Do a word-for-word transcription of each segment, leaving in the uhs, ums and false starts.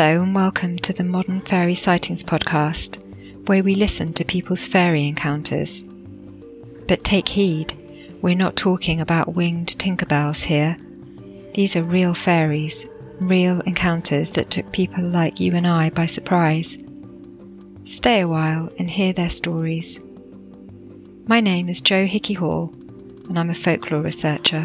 Hello and welcome to the Modern Fairy Sightings podcast, where we listen to people's fairy encounters. But take heed, we're not talking about winged Tinkerbells here. These are real fairies, real encounters that took people like you and I by surprise. Stay a while and hear their stories. My name is Jo Hickey Hall, and I'm a folklore researcher.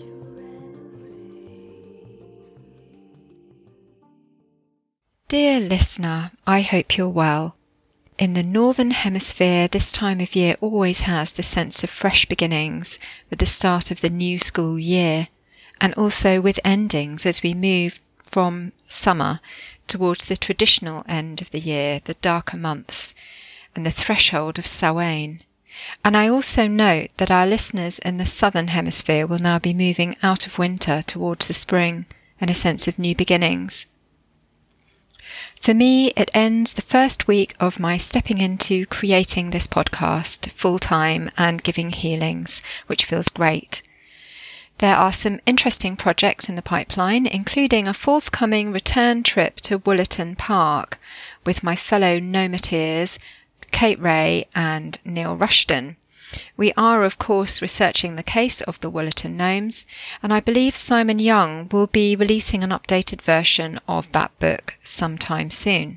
Dear listener, I hope you're well. In the Northern Hemisphere, this time of year always has the sense of fresh beginnings with the start of the new school year, and also with endings as we move from summer towards the traditional end of the year, the darker months, and the threshold of Samhain. And I also note that our listeners in the Southern Hemisphere will now be moving out of winter towards the spring and a sense of new beginnings. For me, it ends the first week of my stepping into creating this podcast full-time and giving healings, which feels great. There are some interesting projects in the pipeline, including a forthcoming return trip to Woollerton Park with my fellow Gnometeers, Kate Ray and Neil Rushton. We are, of course, researching the case of the Woollerton Gnomes, and I believe Simon Young will be releasing an updated version of that book sometime soon.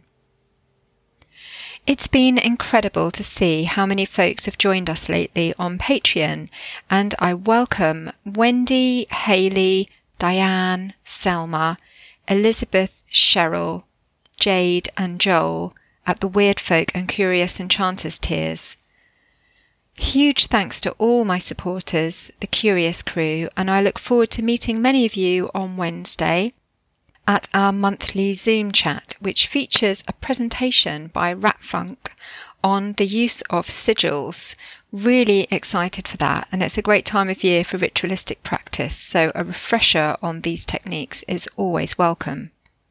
It's been incredible to see how many folks have joined us lately on Patreon, and I welcome Wendy, Hayley, Diane, Selma, Elizabeth, Cheryl, Jade and Joel at the Weird Folk and Curious Enchanters tiers. Huge thanks to all my supporters, the Curious crew, and I look forward to meeting many of you on Wednesday at our monthly Zoom chat, which features a presentation by Ratfunk on the use of sigils. Really excited for that, and it's a great time of year for ritualistic practice, so a refresher on these techniques is always welcome.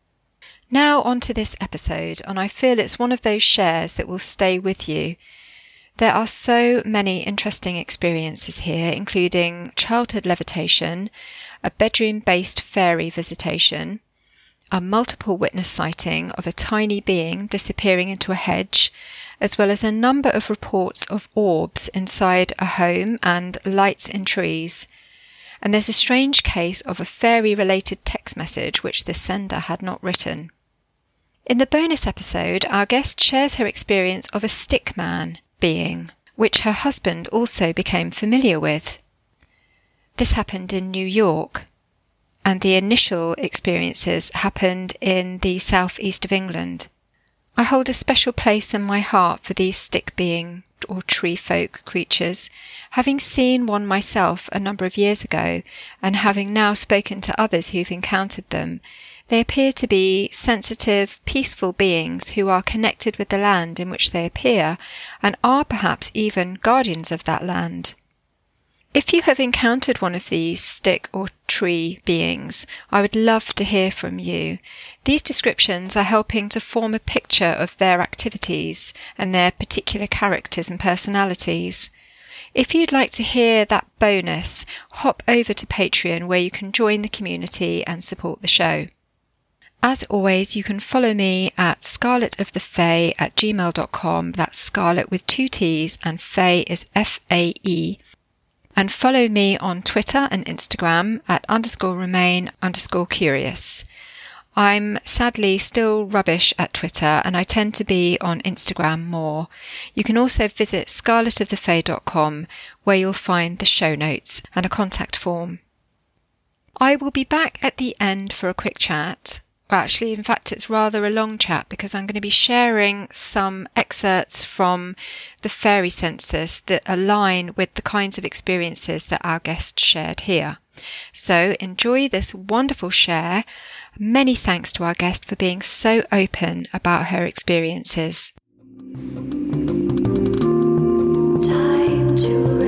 Now on to this episode, and I feel it's one of those shares that will stay with you. There are so many interesting experiences here, including childhood levitation, a bedroom-based fairy visitation, a multiple witness sighting of a tiny being disappearing into a hedge, as well as a number of reports of orbs inside a home and lights in trees. And there's a strange case of a fairy-related text message which the sender had not written. In the bonus episode, our guest shares her experience of a stick man being, which her husband also became familiar with. This happened in New York, and the initial experiences happened in the southeast of England. I hold a special place in my heart for these stick being or tree folk creatures, having seen one myself a number of years ago, and having now spoken to others who've encountered them. They appear to be sensitive, peaceful beings who are connected with the land in which they appear, and are perhaps even guardians of that land. If you have encountered one of these stick or tree beings, I would love to hear from you. These descriptions are helping to form a picture of their activities and their particular characters and personalities. If you'd like to hear that bonus, hop over to Patreon, where you can join the community and support the show. As always, you can follow me at scarletofthefae at gmail dot com. That's Scarlet with two T's, and Fae is F A E. And follow me on Twitter and Instagram at underscore remain underscore curious. I'm sadly still rubbish at Twitter, and I tend to be on Instagram more. You can also visit scarlet of the fae dot com, where you'll find the show notes and a contact form. I will be back at the end for a quick chat. Well, actually, in fact, it's rather a long chat, because I'm going to be sharing some excerpts from the fairy census that align with the kinds of experiences that our guest shared here. So enjoy this wonderful share. Many thanks to our guest for being so open about her experiences. Time to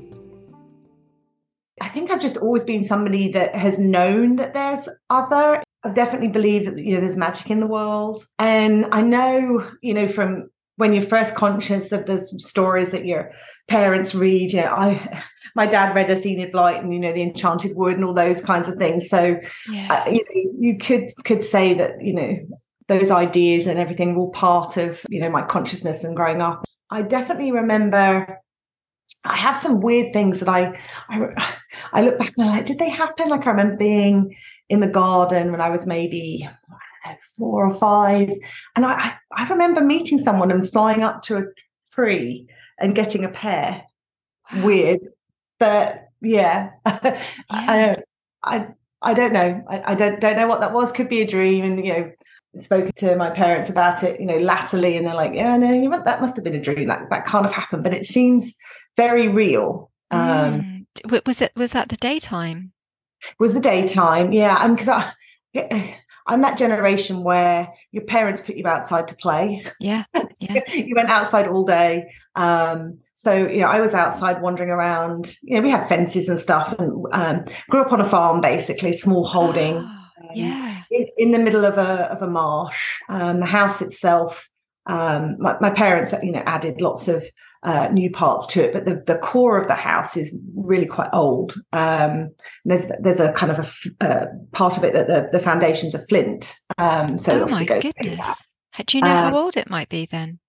I've just always been somebody that has known that there's other I've definitely believed that, you know, there's magic in the world. And I know, you know, from when you're first conscious of the stories that your parents read, you know, I, my dad read us Enid Blyton and, you know, the Enchanted Wood and all those kinds of things. So, yeah. uh, you know, you could could say that, you know, those ideas and everything were all part of, you know, my consciousness and growing up. I definitely remember I have some weird things that I, I, I look back and I'm like, did they happen? Like I remember being in the garden when I was maybe I don't know, four or five. And I, I remember meeting someone and flying up to a tree and getting a pear. Wow. Weird. But yeah, yeah. I, I, I don't know. I, I don't, don't know what that was. Could be a dream. And, you know, spoken to my parents about it, you know, latterly. And they're like, yeah, no, that must have been a dream. That, that can't have happened. But it seems very real. Um, mm. Was it, was that the daytime? Was the daytime. Yeah. And because I, I'm that generation where your parents put you outside to play. Yeah. Yeah. You went outside all day. Um, so, you know, I was outside wandering around, you know, we had fences and stuff and um, grew up on a farm, basically, small holding. Oh, yeah. Um, in, in the middle of a, of a marsh. Um, the house itself, um, my, my parents, you know, added lots of Uh, new parts to it, but the, the core of the house is really quite old. Um, there's there's a kind of a uh, part of it that the, the foundations are flint. Um, so oh my goodness! Do you know um, how old it might be then?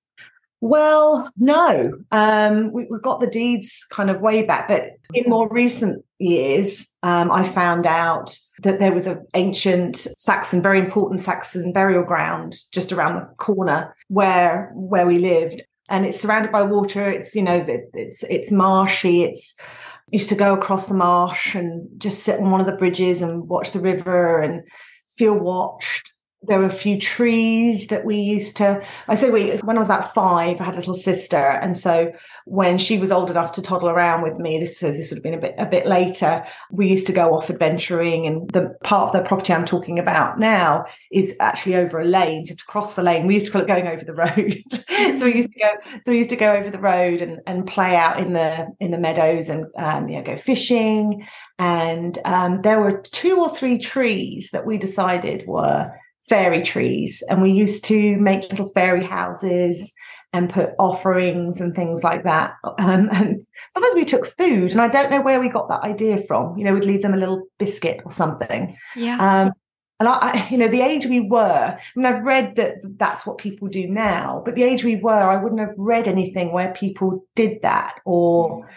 Well, no. Um, we, we've got the deeds kind of way back, but in more recent years, um, I found out that there was an ancient Saxon, very important Saxon burial ground just around the corner where where we lived. And it's surrounded by water. It's, you know, it's it's marshy. It's used to go across the marsh and just sit on one of the bridges and watch the river and feel watched. There were a few trees that we used to, I say we, when I was about five, I had a little sister. And so when she was old enough to toddle around with me, this, so this would have been a bit, a bit later, we used to go off adventuring. And the part of the property I'm talking about now is actually over a lane. So to cross the lane, we used to call it going over the road. so we used to go, so we used to go over the road and, and play out in the, in the meadows and, um, you know, go fishing. And um, there were two or three trees that we decided were fairy trees, and we used to make little fairy houses and put offerings and things like that. Um, and sometimes we took food, and I don't know where we got that idea from. You know, we'd leave them a little biscuit or something. Yeah. Um, and I, I, you know, the age we were, I mean, I've read that that's what people do now, but the age we were, I wouldn't have read anything where people did that, or,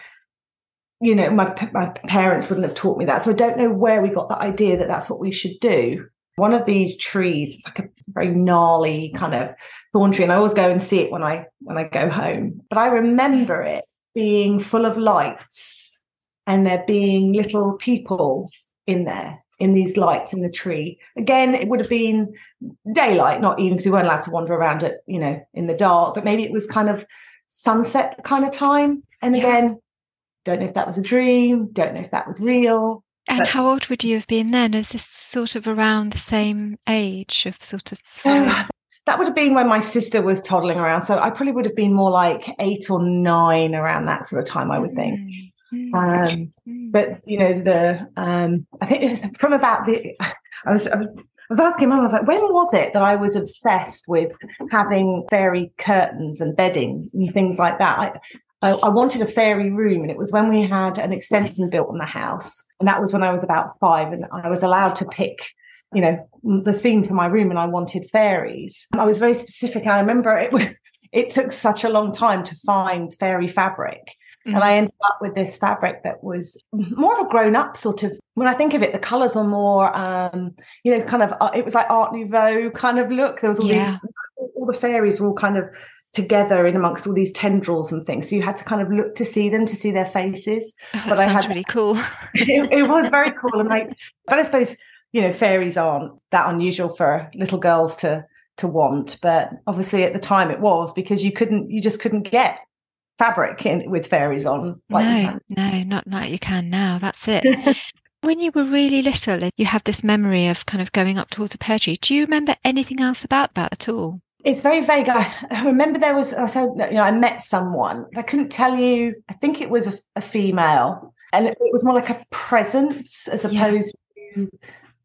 you know, my my parents wouldn't have taught me that. So I don't know where we got that idea that that's what we should do. One of these trees, it's like a very gnarly kind of thorn tree, and I always go and see it when I when I go home. But I remember it being full of lights and there being little people in there, in these lights in the tree. Again, it would have been daylight, not even because we weren't allowed to wander around it, you know, in the dark, but maybe it was kind of sunset kind of time. And again, don't know if that was a dream, don't know if that was real. And but, how old would you have been then? Is this sort of around the same age of sort of uh, that would have been when my sister was toddling around. So I probably would have been more like eight or nine around that sort of time, I would think. Mm-hmm. Um, mm-hmm. But, you know, the um, I think it was from about the I was I was asking Mum, I was like, when was it that I was obsessed with having fairy curtains and bedding and things like that? I, I, I wanted a fairy room, and it was when we had an extension built on the house, and that was when I was about five, and I was allowed to pick, you know, the theme for my room, and I wanted fairies. I was very specific. I remember it it took such a long time to find fairy fabric, mm-hmm. and I ended up with this fabric that was more of a grown-up sort of. When I think of it, the colours were more, um, you know, kind of. Uh, it was like Art Nouveau kind of look. There was all yeah. these, all the fairies were all kind of together in amongst all these tendrils and things, so you had to kind of look to see them, to see their faces. Oh, that but sounds I had, really cool. it, it was very cool, and like, but I suppose, you know, fairies aren't that unusual for little girls to to want, but obviously at the time it was, because you couldn't, you just couldn't get fabric in with fairies on. Like no, no, not like you can now. That's it. When you were really little, you have this memory of kind of going up towards a pear tree. Do you remember anything else about that at all? It's very vague. I, I remember there was, I said, you know, I met someone. I couldn't tell you. I think it was a, a female, and it, it was more like a presence as opposed yeah. to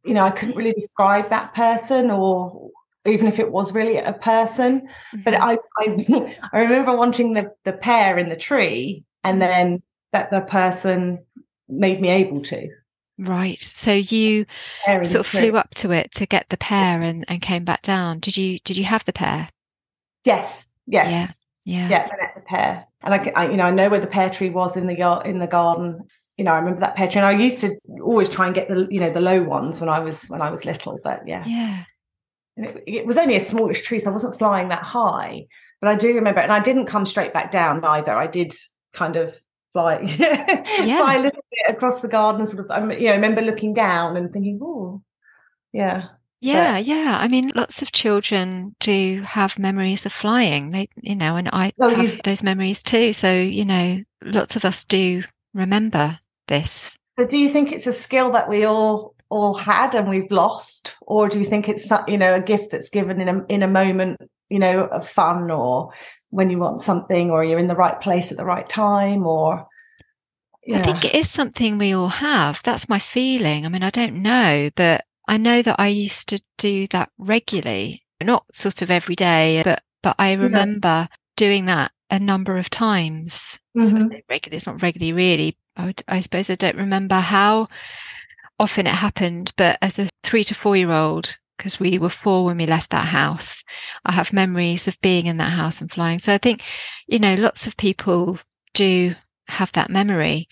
you know, I couldn't really describe that person, or even if it was really a person. Mm-hmm. But I, I, I remember wanting the, the pear in the tree, and then that the person made me able to. Right. So you sort of flew up to it to get the pear and, and came back down. Did you did you have the pear? Yes. Yes. Yeah. Yeah. Yeah. I met the pear, and I, I, you know, I know where the pear tree was in the yard, in the garden. You know, I remember that pear tree, and I used to always try and get the, you know, the low ones when I was when I was little. But yeah. Yeah. And it, it was only a smallish tree, so I wasn't flying that high. But I do remember, and I didn't come straight back down either. I did kind of fly, yeah. fly a little bit across the garden. Sort of, I, you know, I remember looking down and thinking, "Oh, yeah." Yeah, but, yeah. I mean, lots of children do have memories of flying. They, you know, and I well, have those memories too. So, you know, lots of us do remember this. So do you think it's a skill that we all all had and we've lost, or do you think it's, you know, a gift that's given in a in a moment, you know, of fun, or when you want something, or you're in the right place at the right time, or yeah. I think it is something we all have. That's my feeling. I mean, I don't know, but I know that I used to do that regularly, not sort of every day, but but I remember yeah. doing that a number of times. Mm-hmm. So regularly, it's not regularly, really. I, would, I suppose I don't remember how often it happened, but as a three to four year old, because we were four when we left that house, I have memories of being in that house and flying. So I think, you know, lots of people do have that memory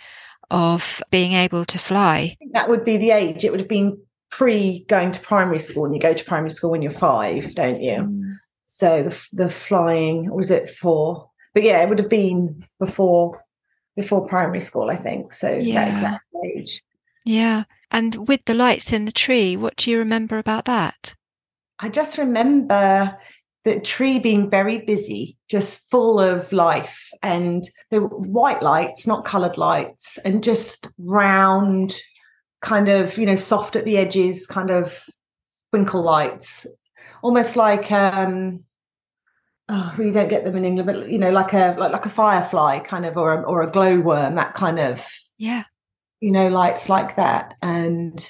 of being able to fly. That would be the age. It would have been pre going to primary school, and you go to primary school when you're five, don't you? Mm. So the the flying, or was it four? But yeah, it would have been before before primary school, I think. So yeah. That exact age. Yeah. And with the lights in the tree, what do you remember about that? I just remember the tree being very busy, just full of life, and the white lights, not coloured lights, and just round, kind of, you know, soft at the edges, kind of twinkle lights, almost like um oh, we don't get them in England, but you know, like a like, like a firefly kind of, or a, or a glowworm, that kind of, yeah, you know, lights like that. And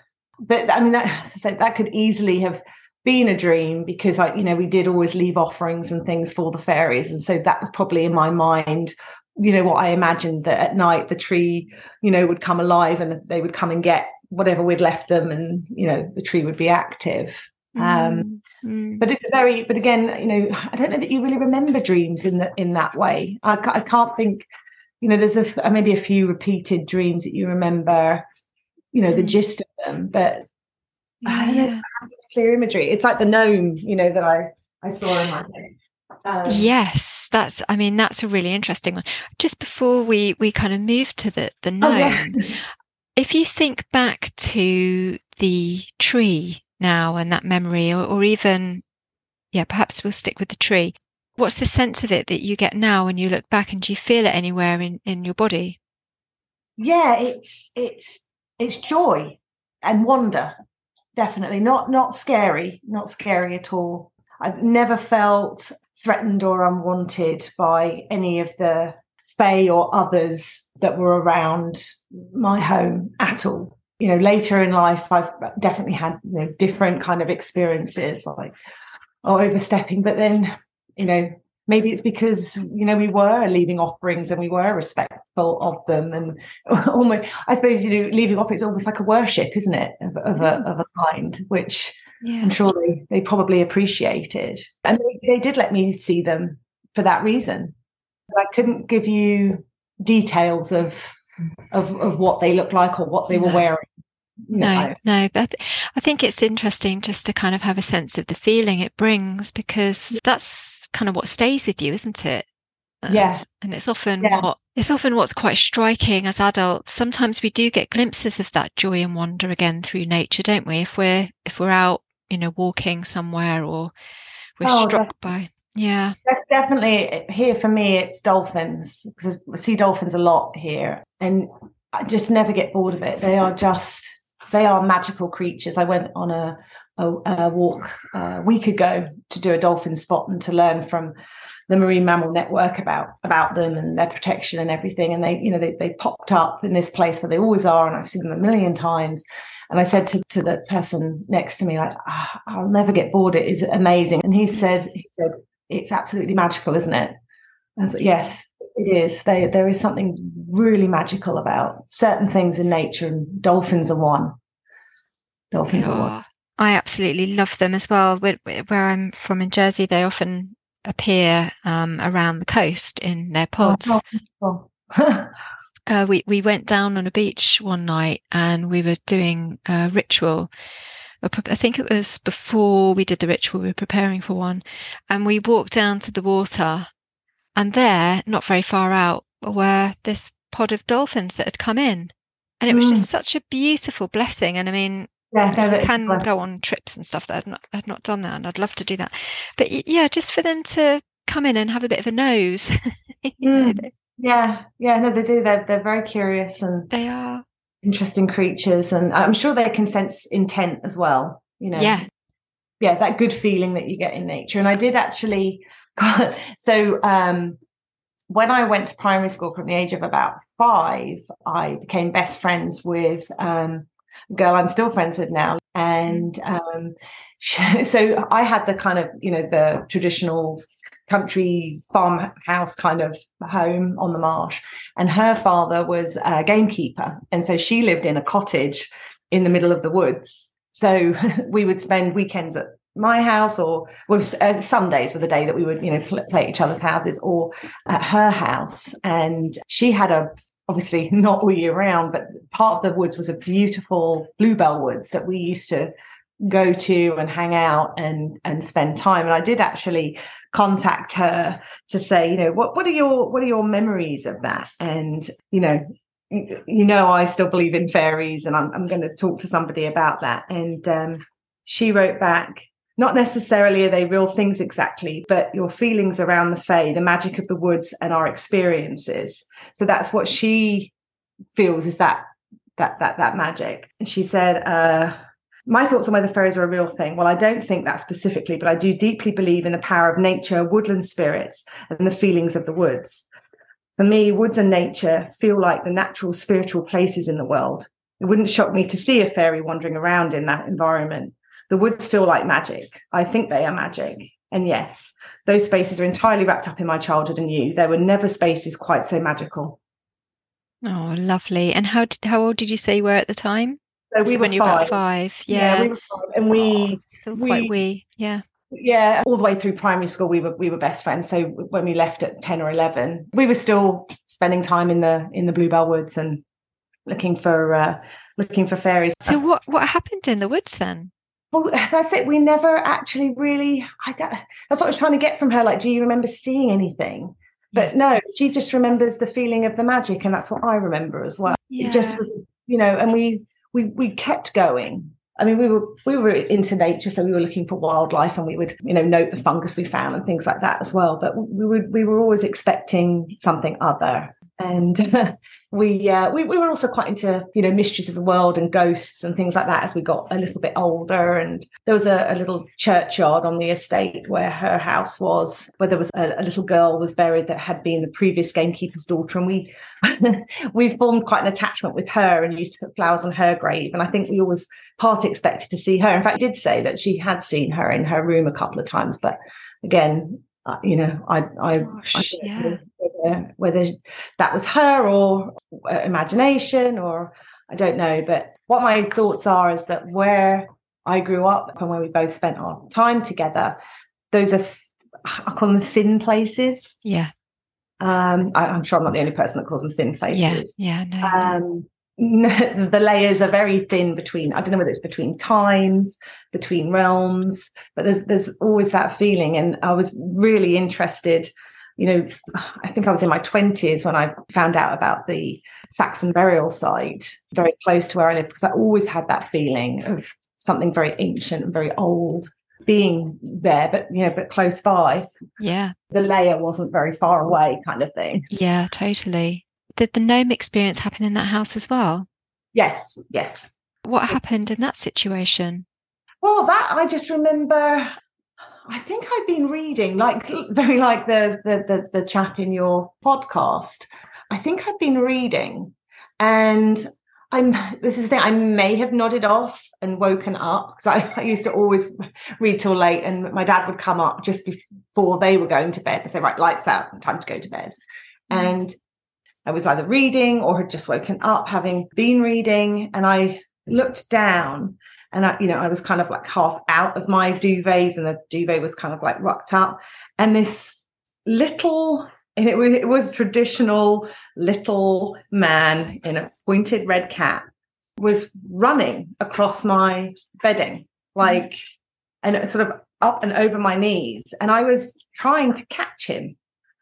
but I mean, that, as I said, that could easily have been a dream, because I, you know, we did always leave offerings and things for the fairies, and so that was probably in my mind, you know, what I imagined, that at night the tree, you know, would come alive and they would come and get whatever we'd left them, and, you know, the tree would be active. Mm. Um, mm. But it's a very, but again, you know, I don't know that you really remember dreams in that in that way. I, I can't think, you know, there's a maybe a few repeated dreams that you remember, you know, the mm. gist of them, but yeah. I don't know, it's clear imagery. It's like the gnome, you know, that I I saw in my head. Um, yes, that's, I mean, that's a really interesting one. Just before we, we kind of move to the, the gnome, oh, yeah. If you think back to the tree now and that memory, or, or even, yeah, perhaps we'll stick with the tree. What's the sense of it that you get now when you look back, and do you feel it anywhere in, in your body? Yeah, it's, it's, it's joy and wonder. Definitely not, not scary, not scary at all. I've never felt threatened or unwanted by any of the fae or others that were around my home at all. You know, later in life, I've definitely had, you know, different kind of experiences, like or overstepping. But then, you know, maybe it's because, you know, we were leaving offerings and we were respectful of them, and almost, I suppose, you know, leaving offerings is almost like a worship, isn't it, of, of a of a kind, which yeah. I'm sure they, they probably appreciated, and they, they did let me see them for that reason. I couldn't give you details of of of what they looked like or what they were wearing. No, no, no, but I think it's interesting just to kind of have a sense of the feeling it brings, because that's kind of what stays with you, isn't it? Yes. And it's often yeah. what it's often what's quite striking as adults. Sometimes we do get glimpses of that joy and wonder again through nature, don't we? If we're if we're out, you know, walking somewhere, or we're oh, struck by yeah. That's definitely here for me. It's dolphins, because I see dolphins a lot here, and I just never get bored of it. They are just they are magical creatures. I went on a a, a walk a week ago to do a dolphin spot and to learn from the Marine Mammal Network about about them and their protection and everything. And they, you know, they, they popped up in this place where they always are, and I've seen them a million times. And I said to, to the person next to me, like, oh, I'll never get bored. It is amazing. And he said, he said, it's absolutely magical, isn't it? I was like, yes, it is. They, there is something really magical about certain things in nature, and dolphins are one. Dolphins oh, are one. I absolutely love them as well. Where, where I'm from in Jersey, they often appear um, around the coast in their pods. Oh, oh. Uh, we, we went down on a beach one night and we were doing a ritual. I think it was before we did the ritual, we were preparing for one. And we walked down to the water, and there, not very far out, were this pod of dolphins that had come in. And it was mm. just such a beautiful blessing. And I mean, yeah, you can go on trips and stuff that I've not, I've not done that, and I'd love to do that. But yeah, just for them to come in and have a bit of a nose. you know, mm. Yeah, yeah, no, they do. They're they're very curious and they are interesting creatures, and I'm sure they can sense intent as well. You know, yeah, yeah, that good feeling that you get in nature. And I did actually. so um, when I went to primary school from the age of about five, I became best friends with um, a girl I'm still friends with now, and um, so I had the kind of, you know, the traditional country farmhouse kind of home on the marsh, and her father was a gamekeeper, and so she lived in a cottage in the middle of the woods. So we would spend weekends at my house, or well, uh, Sundays were the day that we would, you know, play, play at each other's houses, or at her house. And she had a, obviously not all year round, but part of the woods was a beautiful bluebell woods that we used to go to and hang out and and spend time. And I did actually contact her to say, you know, what what are your what are your memories of that? And you know, you, you know, I still believe in fairies, and I'm I'm going to talk to somebody about that. And um, she wrote back, not necessarily are they real things exactly, but your feelings around the fae, the magic of the woods, and our experiences. So that's what she feels is that that that that magic. And she said, uh, my thoughts on whether fairies are a real thing. Well, I don't think that specifically, but I do deeply believe in the power of nature, woodland spirits, and the feelings of the woods. For me, woods and nature feel like the natural spiritual places in the world. It wouldn't shock me to see a fairy wandering around in that environment. The woods feel like magic. I think they are magic. And yes, those spaces are entirely wrapped up in my childhood and youth. There were never spaces quite so magical. Oh, lovely. And how did, how old did you say you were at the time? So we so were when you were five. about five. Yeah. yeah we were five. And we oh, still we, quite wee. Yeah. Yeah, all the way through primary school, we were we were best friends. So when we left at ten or eleven, we were still spending time in the in the bluebell woods and looking for uh, looking for fairies. So what what happened in the woods then? Well, that's it. We never actually really. I don't, that's what I was trying to get from her. Like, do you remember seeing anything? But no, she just remembers the feeling of the magic, and that's what I remember as well. Yeah. It just was, you know, and we we we kept going. I mean, we were we were into nature, so we were looking for wildlife, and we would, you know, note the fungus we found and things like that as well. But we would we were always expecting something other, and uh, we, uh, we we were also quite into, you know, mysteries of the world and ghosts and things like that as we got a little bit older. And there was a, a little churchyard on the estate where her house was, where there was a, a little girl was buried that had been the previous gamekeeper's daughter, and we we formed quite an attachment with her and used to put flowers on her grave. And I think we always part expected to see her. In fact, I did say that she had seen her in her room a couple of times, but again, uh, you know, I, I, Gosh, I don't yeah. know whether, whether that was her or uh, imagination, or I don't know. But what my thoughts are is that where I grew up and where we both spent our time together, those are, I call them thin places. Yeah. Um, I, I'm sure I'm not the only person that calls them thin places. Yeah, yeah, no. Um, the layers are very thin between, I don't know whether it's between times, between realms, but there's there's always that feeling. And I was really interested, you know, I think I was in my twenties when I found out about the Saxon burial site very close to where I live, because I always had that feeling of something very ancient and very old being there, but, you know, but close by. Yeah. The layer wasn't very far away, kind of thing. Yeah, totally. Did the gnome experience happen in that house as well? Yes, yes. What happened in that situation? Well, that I just remember. I think I'd been reading, like very like the the the, the chap in your podcast. I think I'd been reading, and I'm. This is the thing. I may have nodded off and woken up because I, I used to always read till late, and my dad would come up just before they were going to bed and say, "Right, lights out, time to go to bed." Mm-hmm. And I was either reading or had just woken up, having been reading, and I looked down. And I, you know, I was kind of like half out of my duvets, and the duvet was kind of like rocked up. And this little, and it was it was traditional little man in a pointed red cap was running across my bedding, like, and it was sort of up and over my knees. And I was trying to catch him.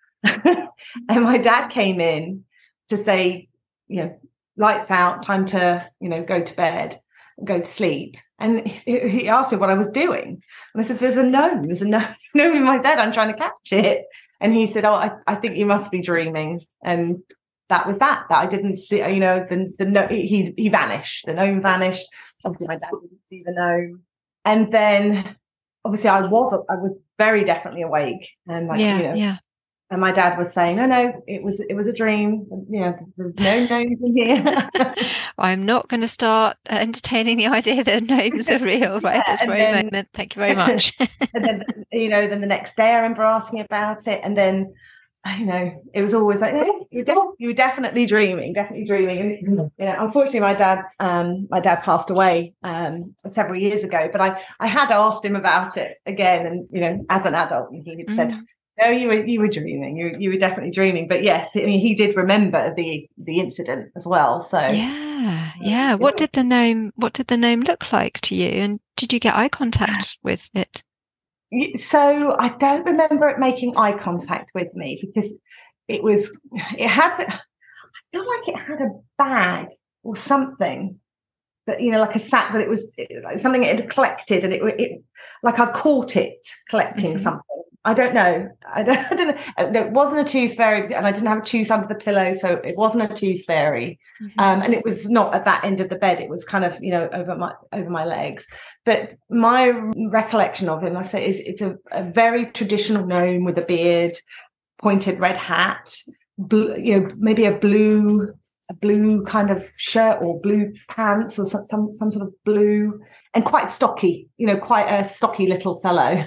And my dad came in to say, you know, lights out, time to, you know, go to bed. Go to sleep. And he, he asked me what I was doing. And I said, there's a gnome. There's a gnome, gnome in my bed. I'm trying to catch it. And he said, oh, I, I think you must be dreaming. And that was that. That I didn't see, you know, the, the no, he, he vanished. The gnome vanished. Obviously, my dad didn't see the gnome. And then, obviously, I was I was very definitely awake. And like, yeah, you know, yeah. And my dad was saying, no, no, it was it was a dream. You know, there's no gnomes in here. I'm not going to start entertaining the idea that gnomes are real right at this very then, moment. Thank you very much. And then, you know, then the next day I remember asking about it. And then, you know, it was always like, oh, you, were de- you were definitely dreaming, definitely dreaming. And, you know, unfortunately, my dad, um, my dad passed away um, several years ago. But I, I had asked him about it again. And, you know, as an adult, and he had said, mm. No, you were you were dreaming. You you were definitely dreaming. But yes, I mean, he did remember the the incident as well. So yeah, yeah. What did the gnome What did the gnome look like to you? And did you get eye contact with it? So I don't remember it making eye contact with me because it was it had. I feel like it had a bag or something that, you know, like a sack that it was like something it had collected, and it it like I'd caught it collecting mm-hmm. something. I don't know. I don't, I don't know. There wasn't a tooth fairy, and I didn't have a tooth under the pillow, so it wasn't a tooth fairy. Mm-hmm. Um, and it was not at that end of the bed. It was kind of, you know, over my over my legs. But my recollection of him, I say, is it's a, a very traditional gnome with a beard, pointed red hat, blue, you know, maybe a blue a blue kind of shirt or blue pants or some some, some sort of blue, and quite stocky, you know, quite a stocky little fellow.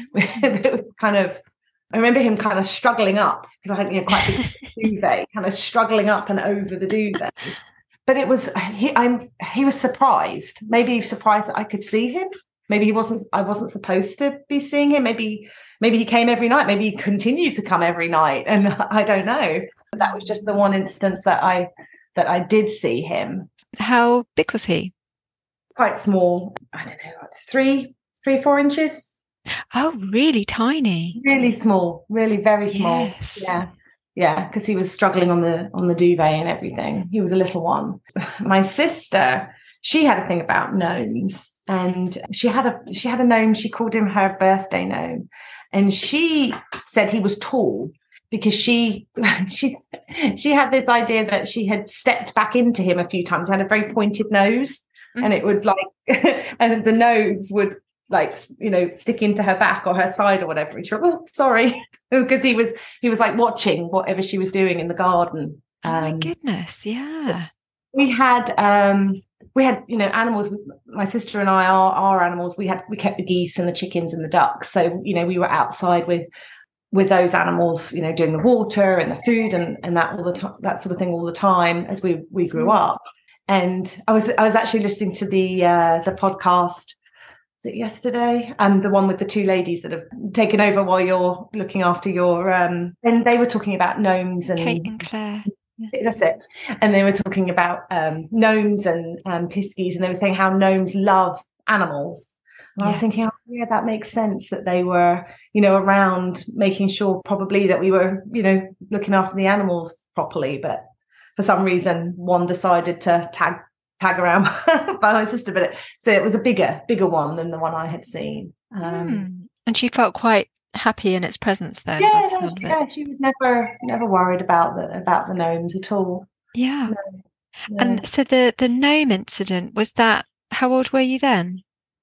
kind of, I remember him kind of struggling up because I had, you know, quite a big duvet, kind of struggling up and over the duvet. But it was he. I'm he was surprised, maybe surprised that I could see him. Maybe he wasn't. I wasn't supposed to be seeing him. Maybe maybe he came every night. Maybe he continued to come every night, and I don't know. But that was just the one instance that I that I did see him. How big was he? Quite small. I don't know, like three, three, four inches. Oh, really tiny. Really small, really very small. Yes. Yeah. Yeah, because he was struggling on the on the duvet and everything. He was a little one. My sister, she had a thing about gnomes, and she had a she had a gnome. She called him her birthday gnome, and she said he was tall because she she she had this idea that she had stepped back into him a few times. He had a very pointed nose, mm-hmm. and it was like, and the nose would, like, you know, stick into her back or her side or whatever. And she went, oh, sorry, because he was he was like watching whatever she was doing in the garden. Oh my um, goodness, yeah. We had um, we had you know animals. My sister and I, our our animals. We had we kept the geese and the chickens and the ducks. So you know we were outside with with those animals. You know, doing the water and the food and and that all the time, that sort of thing all the time as we we grew up. And I was I was actually listening to the uh, the podcast. It yesterday, um the one with the two ladies that have taken over while you're looking after your um and they were talking about gnomes and Kate and Claire. Yeah. That's it. And they were talking about um gnomes and um piskies, and they were saying how gnomes love animals. And yeah. I was thinking, oh yeah, that makes sense that they were, you know, around making sure probably that we were, you know, looking after the animals properly. But for some reason one decided to tag tag around by my sister, but it, so it was a bigger bigger one than the one I had seen. Um, mm. And she felt quite happy in its presence then. Yeah, yeah, she was never never worried about the about the gnomes at all. Yeah. No, no. And so the the gnome incident, was that, how old were you then?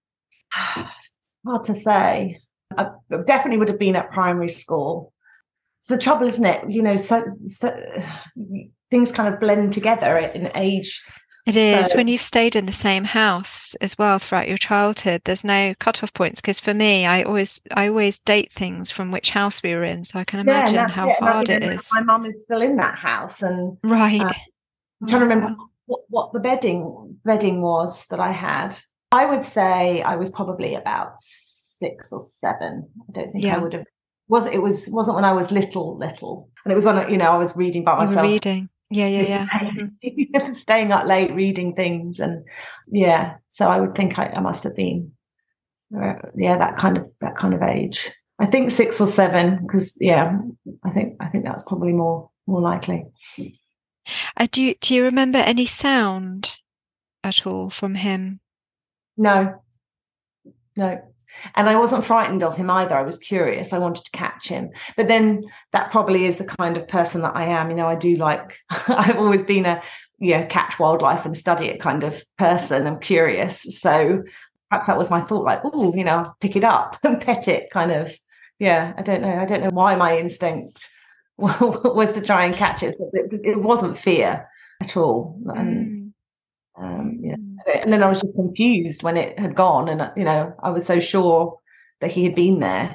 It's hard to say. I definitely would have been at primary school. It's the trouble, isn't it? You know, so, so things kind of blend together in age. It is. So, When you've stayed in the same house as well throughout your childhood, there's no cut-off points. Because for me, I always I always date things from which house we were in, so I can yeah, and imagine that's how it. And I, hard you it know, is. my mum is still in that house, and Right. uh, I'm trying to remember what, what the bedding bedding was that I had. I would say I was probably about six or seven. I don't think I Yeah. would have. Was it was wasn't when I was little little, and it was when you know I was reading by You were myself. reading. Yeah, yeah, yeah. Mm-hmm. Staying up late reading things, and yeah, so I would think I, I must have been, uh, yeah, that kind of that kind of age. I think six or seven, because yeah, I think I think that's probably more more likely. Uh, do you, do you remember any sound at all from him? No, no. And I wasn't frightened of him either. I was curious. I wanted to catch him. But then that probably is the kind of person that I am. You know, I do like, I've always been a, you know, catch wildlife and study it kind of person. I'm curious. So perhaps that was my thought, like, oh, you know, pick it up and pet it kind of. Yeah, I don't know. I don't know why my instinct was to try and catch it. But it, it wasn't fear at all. And Mm. um, yeah. Mm. And then I was just confused when it had gone, and you know, I was so sure that he had been there.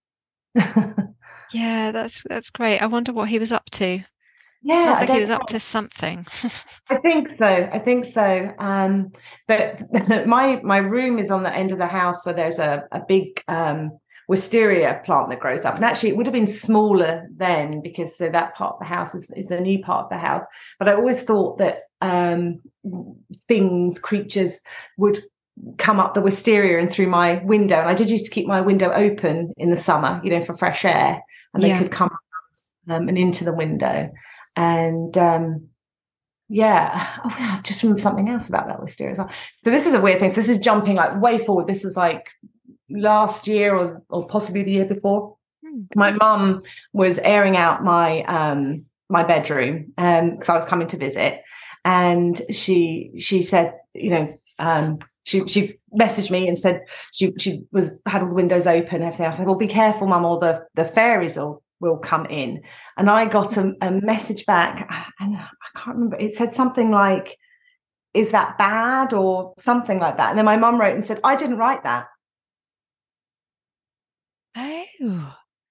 Yeah, that's that's great. I wonder what he was up to. Yeah, Sounds I like he don't was know. up to something. I think so. I think so. Um, but my my room is on the end of the house where there's a a big um, wisteria plant that grows up, and actually it would have been smaller then because so that part of the house is is the new part of the house. But I always thought that um, things, creatures, would come up the wisteria and through my window. And I did used to keep my window open in the summer, you know, for fresh air, and they Yeah. could come um, and into the window. And um, yeah, oh yeah, I've just remembered something else about that wisteria as well. So this is a weird thing. So this is jumping like way forward. This is like last year or or possibly the year before. Hmm. My mum was airing out my um my bedroom um because I was coming to visit, and she she said, you know, um she she messaged me and said she she was had all the windows open and everything. I said, well, be careful, mum, or the the fairies will will come in. And I got a, a message back, and I can't remember. It said something like, "Is that bad?" or something like that. And then my mum wrote and said, "I didn't write that." Oh,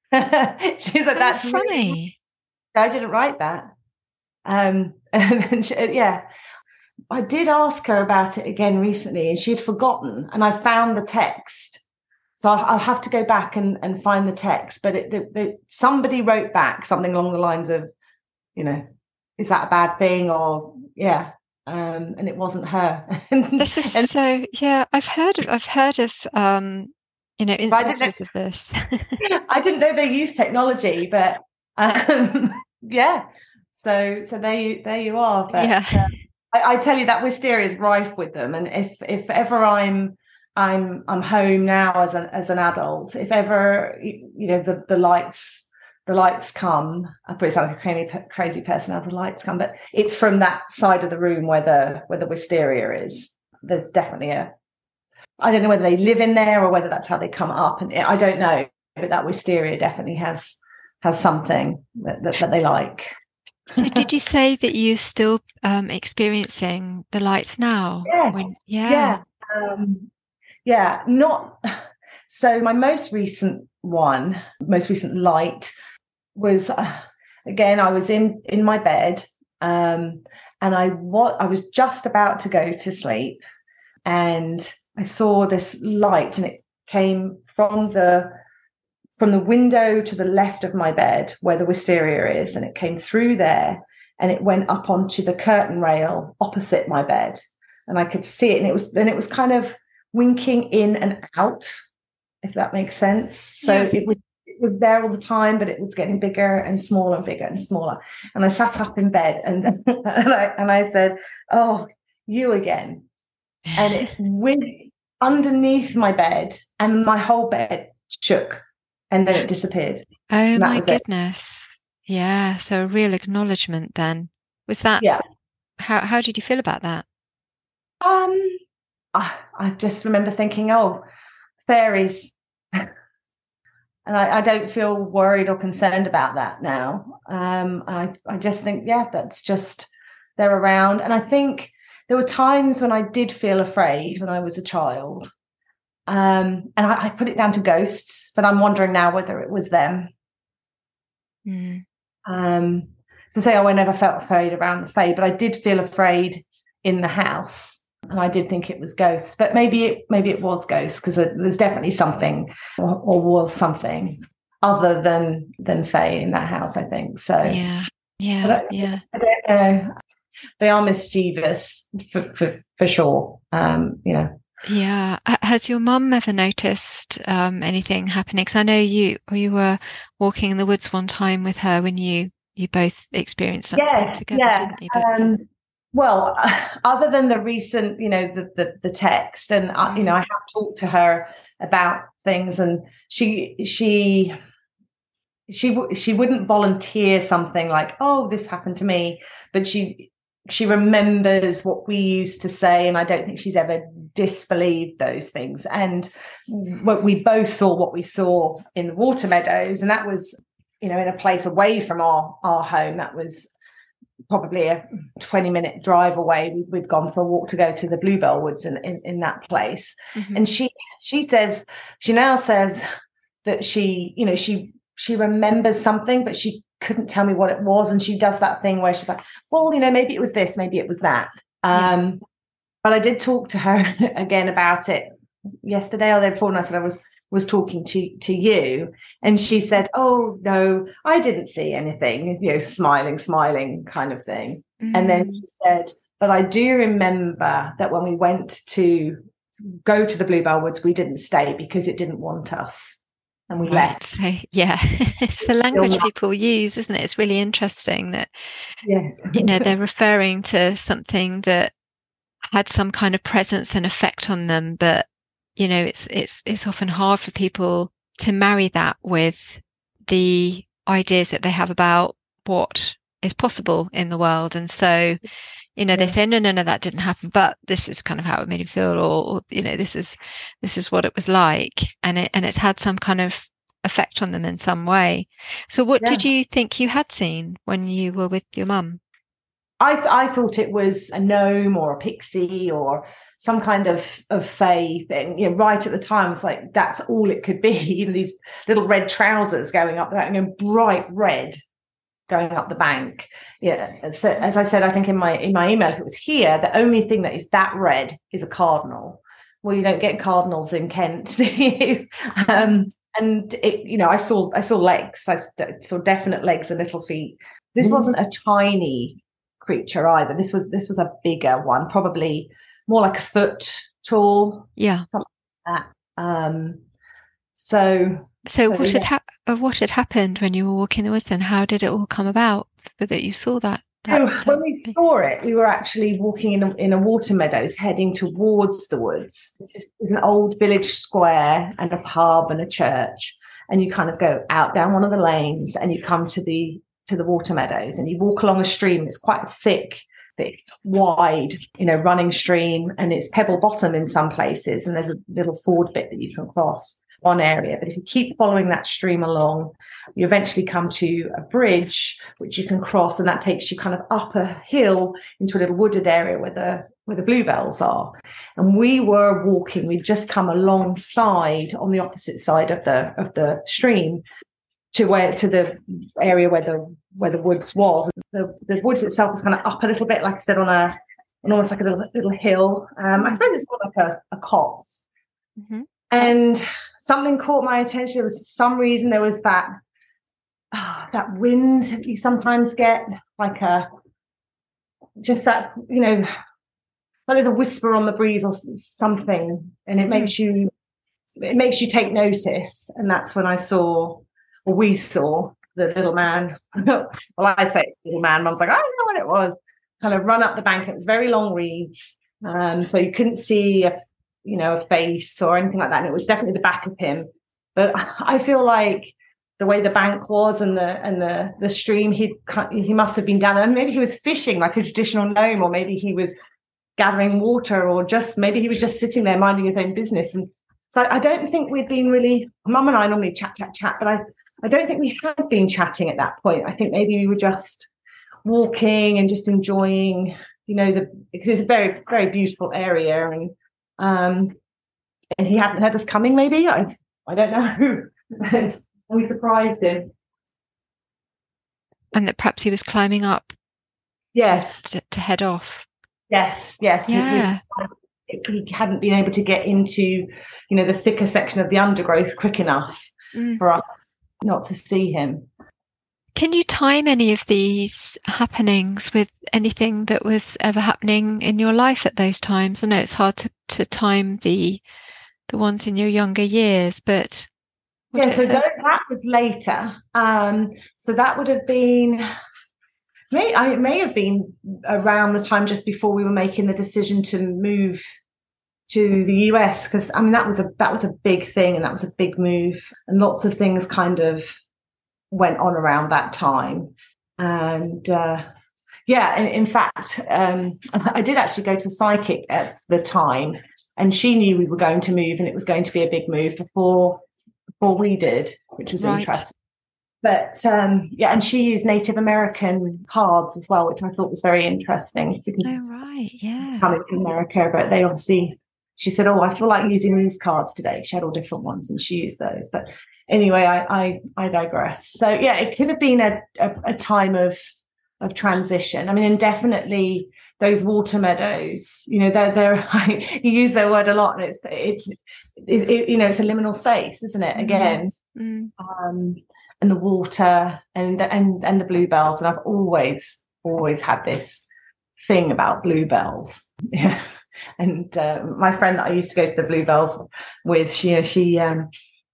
She said, how "That's funny. Really, I didn't write that." Um, and then she, yeah, I did ask her about it again recently, and she had forgotten. And I found the text, so I'll, I'll have to go back and, and find the text. But it, the, the, somebody wrote back something along the lines of, you know, "Is that a bad thing?" or yeah, um, and it wasn't her. This is And so, yeah, I've heard of, I've heard of, um, you know, I didn't know, instances of this. I didn't know they used technology, but um, yeah. So so there you there you are. But Yeah. uh, I, I tell you that wisteria is rife with them, and if if ever I'm I'm I'm home now as an as an adult, if ever you, you know the the lights the lights come, I probably sound like a crazy crazy person how the lights come, but it's from that side of the room where the where the wisteria is. There's definitely a, I don't know whether they live in there or whether that's how they come up, and I don't know, but that wisteria definitely has has something that, that, that they like. So did you say that you're still um, experiencing the lights now? Yeah, When, yeah. yeah, um, yeah. Not so. My most recent one, most recent light was uh, again. I was in in my bed, um, and I what I was just about to go to sleep, and I saw this light, and it came from the from the window to the left of my bed where the wisteria is, and it came through there, and it went up onto the curtain rail opposite my bed, and I could see it, and it was then it was kind of winking in and out, if that makes sense. So Yeah. it was it was there all the time, but it was getting bigger and smaller and bigger and smaller. And I sat up in bed, and and I and I said, "Oh, you again." And it went underneath my bed, and my whole bed shook, and then it disappeared. Oh my Was it. goodness. Yeah. So a real acknowledgement then. Was that, Yeah. how, how did you feel about that? Um, I, I just remember thinking, oh, fairies. And I, I don't feel worried or concerned about that now. Um, I, I just think, yeah, that's just, they're around. And I think there were times when I did feel afraid when I was a child. Um, and I, I put it down to ghosts, but I'm wondering now whether it was them. Mm. Um, so say I never felt afraid around the Fae, but I did feel afraid in the house. And I did think it was ghosts, but maybe it maybe it was ghosts, because there's definitely something, or, or was something other than than Fae in that house, I think. So yeah, yeah, I yeah. I don't know. They are mischievous for for, for sure. Um, you know. Yeah. Has your mum ever noticed um, anything happening? Because I know you you were walking in the woods one time with her when you you both experienced something yeah, together, yeah. didn't you? But, um, Well, other than the recent, you know, the the, the text, and uh, you know, I have talked to her about things, and she she she she wouldn't volunteer something like, "Oh, this happened to me," but she she remembers what we used to say, and I don't think she's ever disbelieved those things. And what we both saw, what we saw in the water meadows, and that was, you know, in a place away from our our home. That was probably a twenty minute drive away. We'd gone for a walk to go to the Bluebell Woods in, in, in that place. Mm-hmm. And she she says, she now says that she, you know, she she remembers something, but she couldn't tell me what it was. And she does that thing where she's like, well, you know, maybe it was this, maybe it was that. Um, yeah. But I did talk to her again about it yesterday or the day before, and I said I was was talking to to you, and she said, oh no, I didn't see anything, you know, smiling smiling kind of thing. Mm. And then she said, but I do remember that when we went to go to the Bluebell Woods, we didn't stay because it didn't want us, and we right. left. So yeah, it's the language people use, isn't it? It's really interesting that, yes, you know, they're referring to something that had some kind of presence and effect on them, but you know, it's it's it's often hard for people to marry that with the ideas that they have about what is possible in the world. And so, you know, yeah. they say, no, no, no, that didn't happen, but this is kind of how it made you feel, or, or you know, this is this is what it was like, and it and it's had some kind of effect on them in some way. So, what yeah. did you think you had seen when you were with your mum? I th- I thought it was a gnome or a pixie or some kind of of fae thing. You know, right at the time, it's like that's all it could be. You know, these little red trousers going up, you know, bright red going up the bank. Yeah. So as I said, I think in my in my email, if it was here, the only thing that is that red is a cardinal. Well, you don't get cardinals in Kent, do you? Um, and it, you know, I saw I saw legs. I saw definite legs and little feet. This mm. wasn't a tiny creature either. This was this was a bigger one, probably more like a foot tall. Yeah, something like that. Um, so, so, so what yeah. had ha- uh, what had happened when you were walking the woods? Then how did it all come about that you saw that? that so when we saw it, we were actually walking in a, in a water meadows, heading towards the woods. This is, is an old village square and a pub and a church, and you kind of go out down one of the lanes, and you come to the to the water meadows, and you walk along a stream. It's quite thick, thick, wide, you know, running stream, and it's pebble bottom in some places, and there's a little ford bit that you can cross one area. But if you keep following that stream along, you eventually come to a bridge which you can cross, and that takes you kind of up a hill into a little wooded area where the where the bluebells are. And we were walking, we'd just come alongside on the opposite side of the of the stream to where to the area where the where the woods was. The, the woods itself was kind of up a little bit, like I said, on a on almost like a little little hill. Um, I suppose it's more like a, a copse. Mm-hmm. And something caught my attention. There was some reason there was that oh, that wind that you sometimes get, like a just that, you know, like there's a whisper on the breeze or something, and it mm-hmm. makes you it makes you take notice. And that's when I saw. Well, we saw the little man. Well, I'd say it's the little man. Mum's like, I don't know what it was. Kind of run up the bank. It was very long reeds, um, so you couldn't see a, you know, a face or anything like that. And it was definitely the back of him. But I feel like the way the bank was and the and the the stream, he he must have been down there. And maybe he was fishing like a traditional gnome, or maybe he was gathering water, or just maybe he was just sitting there minding his own business. And So I don't think we'd been really, Mum and I normally chat, chat, chat, but I, I don't think we had been chatting at that point. I think maybe we were just walking and just enjoying, you know, the, because it's a very, very beautiful area. And um, and he hadn't heard us coming, maybe. I, I don't know. We surprised him. And that perhaps he was climbing up. Yes. To, to head off. Yes, yes. Yeah. He hadn't been able to get into, you know, the thicker section of the undergrowth quick enough mm. for us not to see him. Can you time any of these happenings with anything that was ever happening in your life at those times? I know it's hard to, to time the the ones in your younger years, but yeah. So that, that was later. Um, so that would have been. May, I, it may have been around the time just before we were making the decision to move to the U S, because I mean that was a that was a big thing and that was a big move, and lots of things kind of went on around that time. And uh, yeah, in, in fact, um, I did actually go to a psychic at the time, and she knew we were going to move and it was going to be a big move before before we did, which was right. interesting. But um, yeah, and she used Native American cards as well, which I thought was very interesting because oh, right, yeah, coming to America. But they obviously, she said, "Oh, I feel like using these cards today." She had all different ones, and she used those. But anyway, I I, I digress. So yeah, it could have been a, a, a time of of transition. I mean, and definitely those water meadows. You know, they're they're you use their word a lot, and it's it's it, it, you know it's a liminal space, isn't it? Again. Mm. Um, and the water and and and the bluebells, and I've always always had this thing about bluebells. Yeah, and uh, my friend that I used to go to the bluebells with, she she um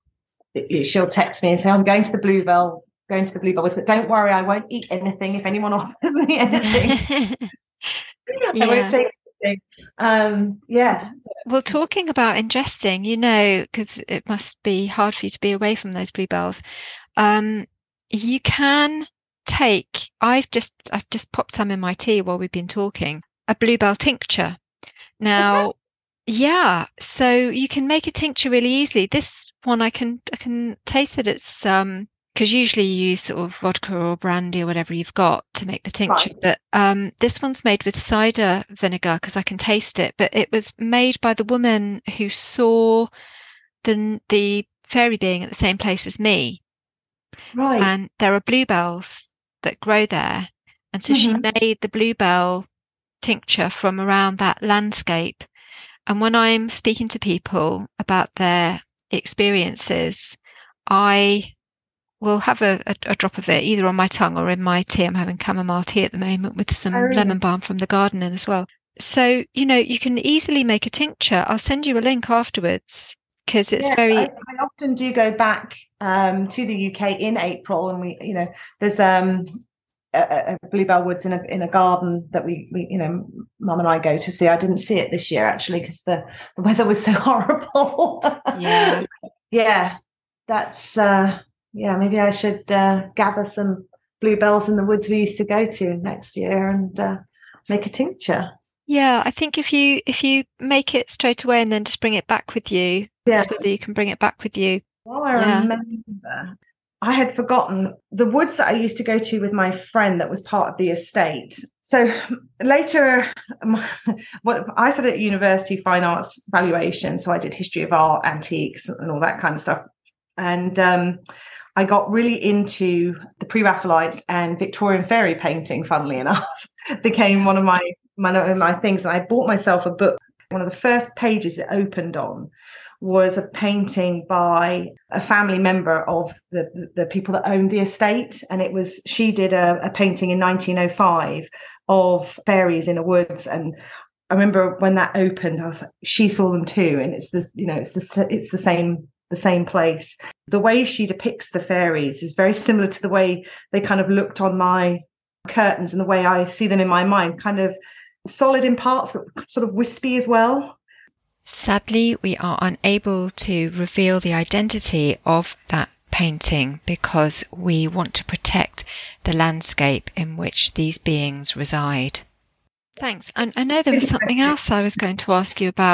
she'll text me and say, "I'm going to the bluebell, going to the bluebells, but don't worry, I won't eat anything if anyone offers me anything." Yeah. I won't take anything. Um, yeah. Well, talking about ingesting, you know, because it must be hard for you to be away from those bluebells. Um, you can take, I've just, I've just popped some in my tea while we've been talking, a bluebell tincture. Now, okay. Yeah, so you can make a tincture really easily. This one I can, I can taste that it's, um, because usually you use sort of vodka or brandy or whatever you've got to make the tincture. Right. But um, this one's made with cider vinegar because I can taste it. But it was made by the woman who saw the the fairy being at the same place as me. Right. And there are bluebells that grow there. And so mm-hmm. she made the bluebell tincture from around that landscape. And when I'm speaking to people about their experiences, I will have a, a, a drop of it either on my tongue or in my tea. I'm having chamomile tea at the moment with some oh, lemon balm from the garden in as well. So, you know, you can easily make a tincture. I'll send you a link afterwards because it's yeah, very... I, I often do go back um, to the U K in April, and we, you know, there's um, a, a bluebell woods in a in a garden that we, we, you know, Mum and I go to see. I didn't see it this year, actually, because the, the weather was so horrible. Yeah. Yeah, that's... Uh, Yeah, maybe I should uh, gather some bluebells in the woods we used to go to next year and uh, make a tincture. Yeah, I think if you if you make it straight away and then just bring it back with you, yeah. whether you can bring it back with you. Well, I yeah. remember, I had forgotten the woods that I used to go to with my friend that was part of the estate. So later, what I studied at university fine arts valuation, so I did history of art, antiques, and all that kind of stuff, and. Um, I got really into the pre-Raphaelites and Victorian fairy painting, funnily enough. Became one of my, my my things. And I bought myself a book. One of the first pages it opened on was a painting by a family member of the, the, the people that owned the estate. And it was, she did a, a painting in nineteen oh five of fairies in the woods. And I remember when that opened, I was like, she saw them too. And it's the, you know, it's the, it's the same the same place. The way she depicts the fairies is very similar to the way they kind of looked on my curtains and the way I see them in my mind, kind of solid in parts, but sort of wispy as well. Sadly, we are unable to reveal the identity of that painting because we want to protect the landscape in which these beings reside. Thanks. And I know there was something else I was going to ask you about.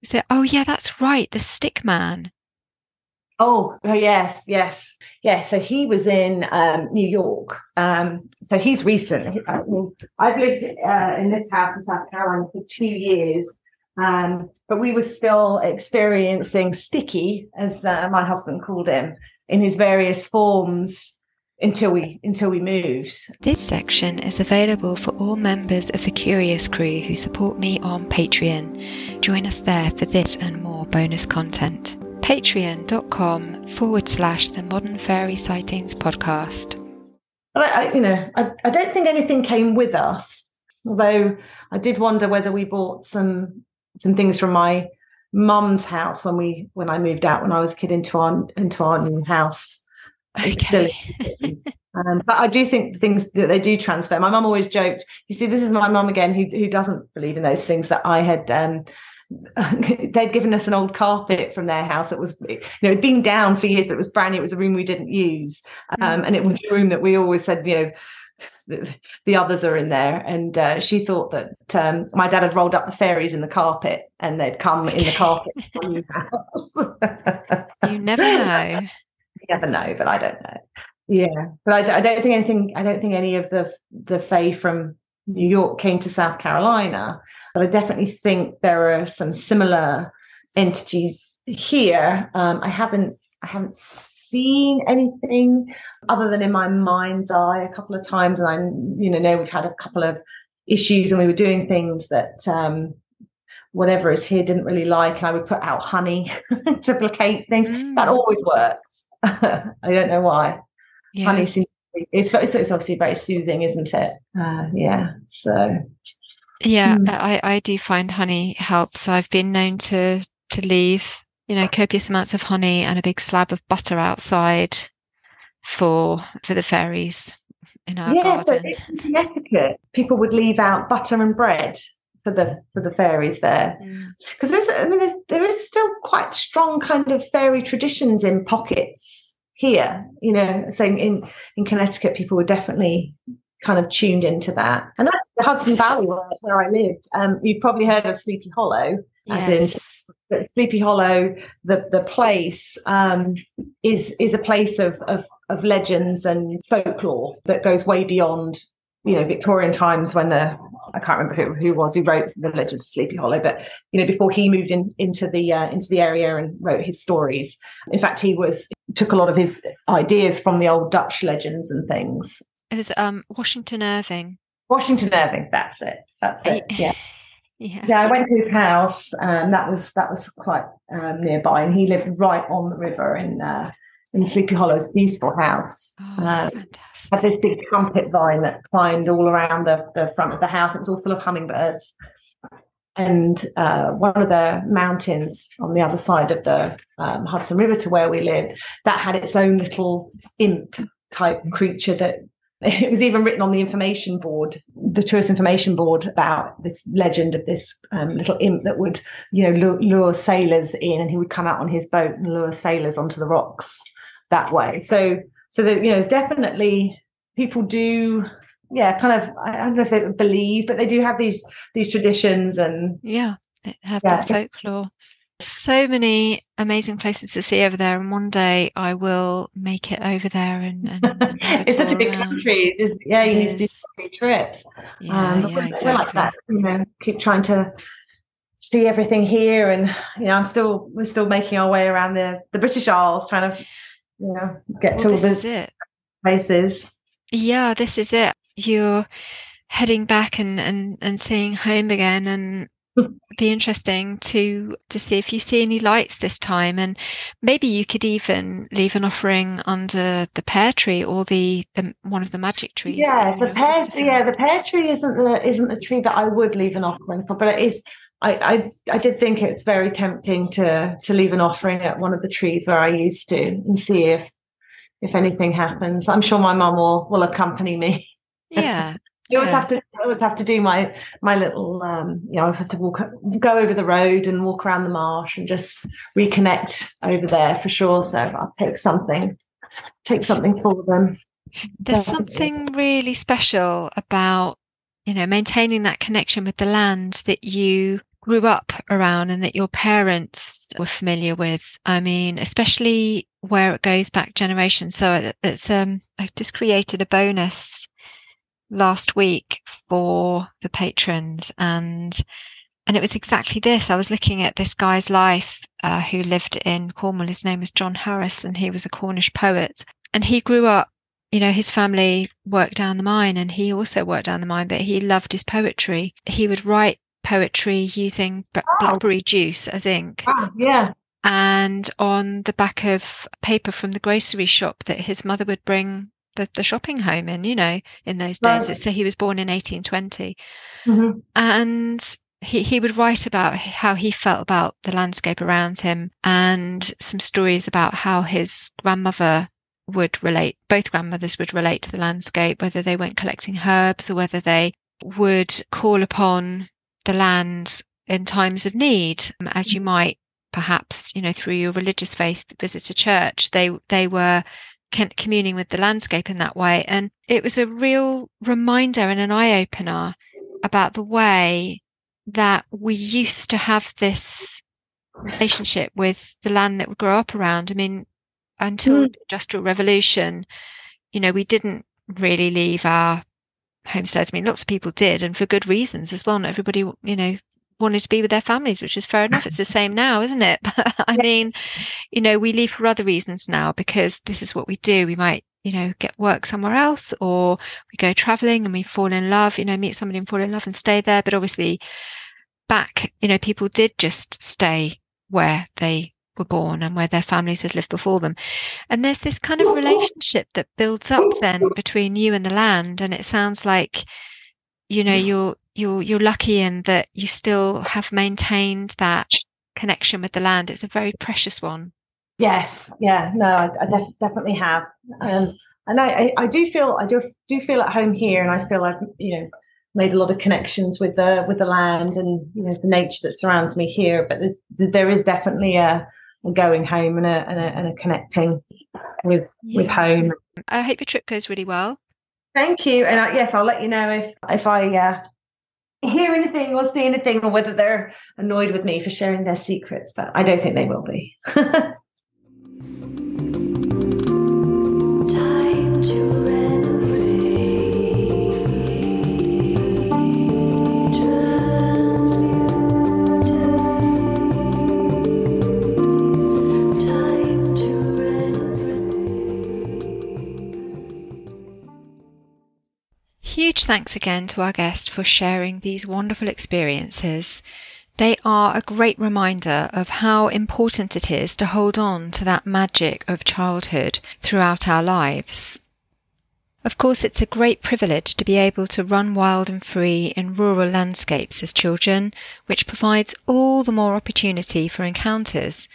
Is it? Oh, yeah, that's right. The stick man. Oh, oh yes, yes, yeah. So he was in um, New York. Um, so he's recent. I mean, I've lived uh, in this house in South Carolina for two years, um, but we were still experiencing Sticky, as uh, my husband called him, in his various forms until we until we moved. This section is available for all members of the Curious Crew who support me on Patreon. Join us there for this and more bonus content. Patreon.com forward slash the Modern Fairy Sightings podcast. But I, I you know, I, I don't think anything came with us. Although I did wonder whether we bought some some things from my mum's house when we when I moved out when I was a kid into our into our new house. Okay. Um, but I do think things that they do transfer. My mum always joked, you see, this is my mum again, who who doesn't believe in those things, that I had um, they'd given us an old carpet from their house that was, you know, it'd been down for years, but it was brand new. It was a room we didn't use. Um, and it was a room that we always said, you know, the, the others are in there. And uh, she thought that um, my dad had rolled up the fairies in the carpet and they'd come in the carpet. You never know. You never know, but I don't know. Yeah, but I, I don't think anything, I don't think any of the, the fae from New York came to South Carolina, but I definitely think there are some similar entities here. Um, I haven't, I haven't seen anything other than in my mind's eye a couple of times, and I, you know, know we've had a couple of issues, and we were doing things that um, whatever is here didn't really like, and I would put out honey to placate things. Mm. That always works. I don't know why. Yeah. Honey seems. It's, it's it's obviously very soothing, isn't it? Uh, yeah. So. Yeah, mm. I, I do find honey helps. I've been known to to leave, you know, copious amounts of honey and a big slab of butter outside for for the fairies in our yeah, garden. Yeah, so in Connecticut, people would leave out butter and bread for the for the fairies there, because mm. there's I mean there's, there is still quite strong kind of fairy traditions in pockets. Here, you know, saying in, in Connecticut, people were definitely kind of tuned into that. And that's the Hudson Valley where, where I lived. Um, you've probably heard of Sleepy Hollow, yes. as in Sleepy Hollow, the the place um, is is a place of, of of legends and folklore that goes way beyond, you know, Victorian times when the I can't remember who, who was who wrote the Legends of Sleepy Hollow, but you know, before he moved in into the uh, into the area and wrote his stories. In fact, he was took a lot of his ideas from the old Dutch legends and things. It was um, Washington Irving. Washington Irving, that's it. That's it. Yeah. yeah. Yeah, I went to his house, and that was that was quite um, nearby, and he lived right on the river in uh, in Sleepy Hollow's beautiful house. Oh, um, fantastic. Had this big trumpet vine that climbed all around the, the front of the house. It was all full of hummingbirds. And uh, one of the mountains on the other side of the um, Hudson River to where we lived, that had its own little imp type creature that it was even written on the information board, the tourist information board, about this legend of this um, little imp that would, you know, lure, lure sailors in, and he would come out on his boat and lure sailors onto the rocks that way. So, so that, you know, definitely people do, yeah, kind of, I don't know if they believe, but they do have these these traditions, and yeah, they have yeah. that folklore. So many amazing places to see over there, and one day I will make it over there. And, and, and it's such a big around. country. It's just, yeah, you it need is. to do so many trips. Yeah, um, yeah, we're, exactly. we're like that, you know, keep trying to see everything here, and you know, I'm still we're still making our way around the the British Isles, trying to, you know, get well, to all this the is it. places. Yeah, this is it. You're heading back and, and, and seeing home again, and be interesting to to see if you see any lights this time, and maybe you could even leave an offering under the pear tree or the, the one of the magic trees. Yeah, the pear yeah the pear tree isn't the isn't the tree that I would leave an offering for, but it is. I, I I did think it's very tempting to to leave an offering at one of the trees where I used to, and see if if anything happens. I'm sure my mum will will accompany me. Yeah. You always yeah. have to. I always have to do my my little. Um, you know, I always have to walk, go over the road and walk around the marsh and just reconnect over there for sure. So I'll take something, take something for them. There's something really special about, you know, maintaining that connection with the land that you grew up around and that your parents were familiar with. I mean, especially where it goes back generations. So it's um, I just created a bonus last week for the patrons, and and it was exactly this. I was looking at this guy's life uh, who lived in Cornwall. His name was John Harris, and he was a Cornish poet. And he grew up, you know, his family worked down the mine, and he also worked down the mine, but he loved his poetry. He would write poetry using b- Wow. blackberry juice as ink. Ah, yeah. And on the back of paper from the grocery shop that his mother would bring the, the shopping home in, you know, in those days. Right. So he was born in eighteen twenty. Mm-hmm. And he, he would write about how he felt about the landscape around him, and some stories about how his grandmother would relate, both grandmothers would relate to the landscape, whether they went collecting herbs or whether they would call upon the land in times of need, as you might perhaps, you know, through your religious faith visit a church. They they were communing with the landscape in that way. And it was a real reminder and an eye-opener about the way that we used to have this relationship with the land that we grew up around. I mean, until mm. the Industrial Revolution, you know, we didn't really leave our homesteads. I mean, lots of people did, and for good reasons as well. Not everybody, you know, wanted to be with their families, which is fair enough. It's the same now, isn't it? But I mean, you know, we leave for other reasons now because this is what we do. We might, you know, get work somewhere else, or we go traveling and we fall in love, you know, meet somebody and fall in love and stay there. But obviously back, you know, people did just stay where they were born and where their families had lived before them. And there's this kind of relationship that builds up then between you and the land. And it sounds like, you know, you're, you're, you're lucky in that you still have maintained that connection with the land. It's a very precious one. Yes. Yeah, no, I, I def- definitely have. Um, and I, I, I do feel, I do, do feel at home here, and I feel I've, you know, made a lot of connections with the, with the land and, you know, the nature that surrounds me here. But there's, there is definitely a, a going home and a, and a, and a connecting with, yeah. with home. I hope your trip goes really well. Thank you. And I, yes, I'll let you know if, if I uh, hear anything or see anything, or whether they're annoyed with me for sharing their secrets, but I don't think they will be. Time to Huge thanks again to our guest for sharing these wonderful experiences. They are a great reminder of how important it is to hold on to that magic of childhood throughout our lives. Of course, it's a great privilege to be able to run wild and free in rural landscapes as children, which provides all the more opportunity for encounters.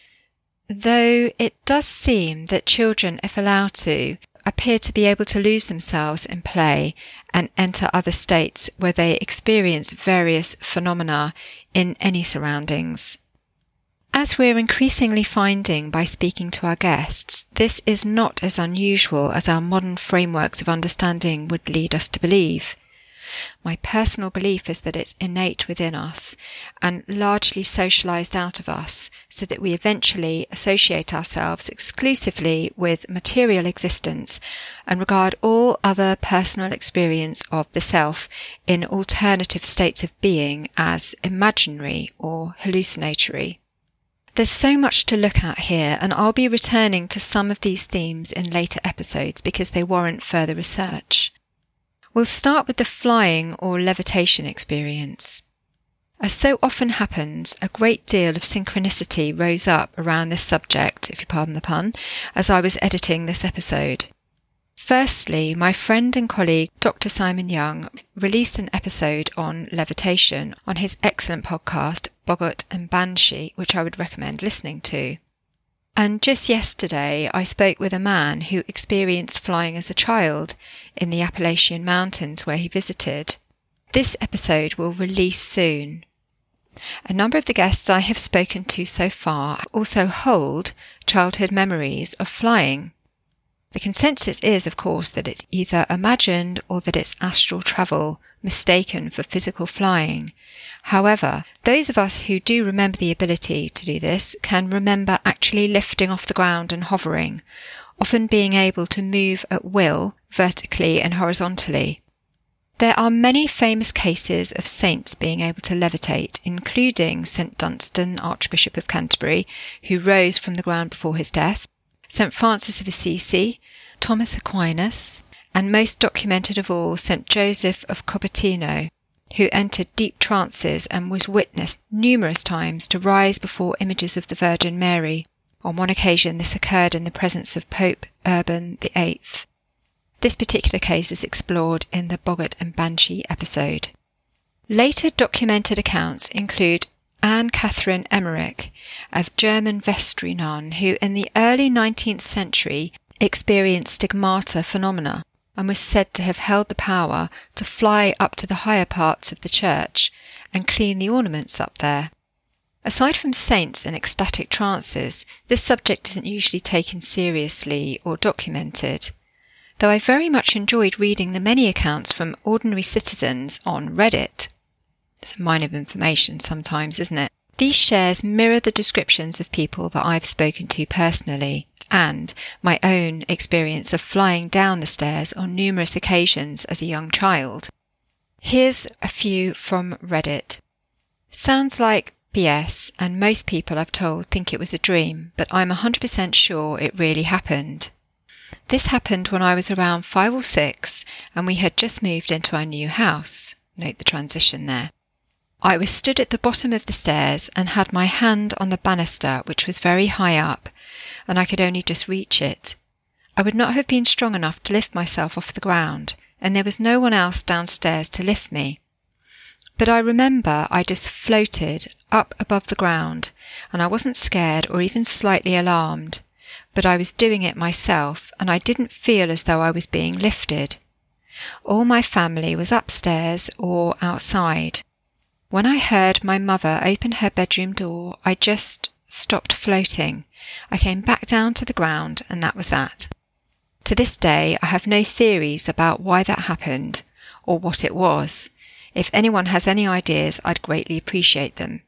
Though it does seem that children, if allowed to, appear to be able to lose themselves in play and enter other states where they experience various phenomena in any surroundings. As we're increasingly finding by speaking to our guests, this is not as unusual as our modern frameworks of understanding would lead us to believe. My personal belief is that it's innate within us and largely socialized out of us, so that we eventually associate ourselves exclusively with material existence and regard all other personal experience of the self in alternative states of being as imaginary or hallucinatory. There's so much to look at here, and I'll be returning to some of these themes in later episodes because they warrant further research. We'll start with the flying or levitation experience. As so often happens, a great deal of synchronicity rose up around this subject, if you pardon the pun, as I was editing this episode. Firstly, my friend and colleague Doctor Simon Young released an episode on levitation on his excellent podcast Boggart and Banshee, which I would recommend listening to. And just yesterday, I spoke with a man who experienced flying as a child in the Appalachian Mountains where he visited. This episode will release soon. A number of the guests I have spoken to so far also hold childhood memories of flying. The consensus is, of course, that it's either imagined or that it's astral travel mistaken for physical flying. However, those of us who do remember the ability to do this can remember actually lifting off the ground and hovering, often being able to move at will, vertically and horizontally. There are many famous cases of saints being able to levitate, including Saint Dunstan, Archbishop of Canterbury, who rose from the ground before his death, Saint Francis of Assisi, Thomas Aquinas, and most documented of all, Saint Joseph of Cupertino, who entered deep trances and was witnessed numerous times to rise before images of the Virgin Mary. On one occasion this occurred in the presence of Pope Urban the Eighth. This particular case is explored in the Boggart and Banshee episode. Later documented accounts include Anne Catherine Emmerich, a German vestry nun who in the early nineteenth century experienced stigmata phenomena and was said to have held the power to fly up to the higher parts of the church and clean the ornaments up there. Aside from saints and ecstatic trances, this subject isn't usually taken seriously or documented, though I very much enjoyed reading the many accounts from ordinary citizens on Reddit. It's a mine of information sometimes, isn't it? These shares mirror the descriptions of people that I've spoken to personally, and my own experience of flying down the stairs on numerous occasions as a young child. Here's a few from Reddit. Sounds like B S, and most people I've told think it was a dream, but I'm one hundred percent sure it really happened. This happened when I was around five or six and we had just moved into our new house. Note the transition there. I was stood at the bottom of the stairs and had my hand on the banister, which was very high up, and I could only just reach it. I would not have been strong enough to lift myself off the ground, and there was no one else downstairs to lift me. But I remember I just floated up above the ground, and I wasn't scared or even slightly alarmed, but I was doing it myself, and I didn't feel as though I was being lifted. All my family was upstairs or outside. When I heard my mother open her bedroom door, I just stopped floating. I came back down to the ground, and that was that. To this day, I have no theories about why that happened or what it was. If anyone has any ideas, I'd greatly appreciate them.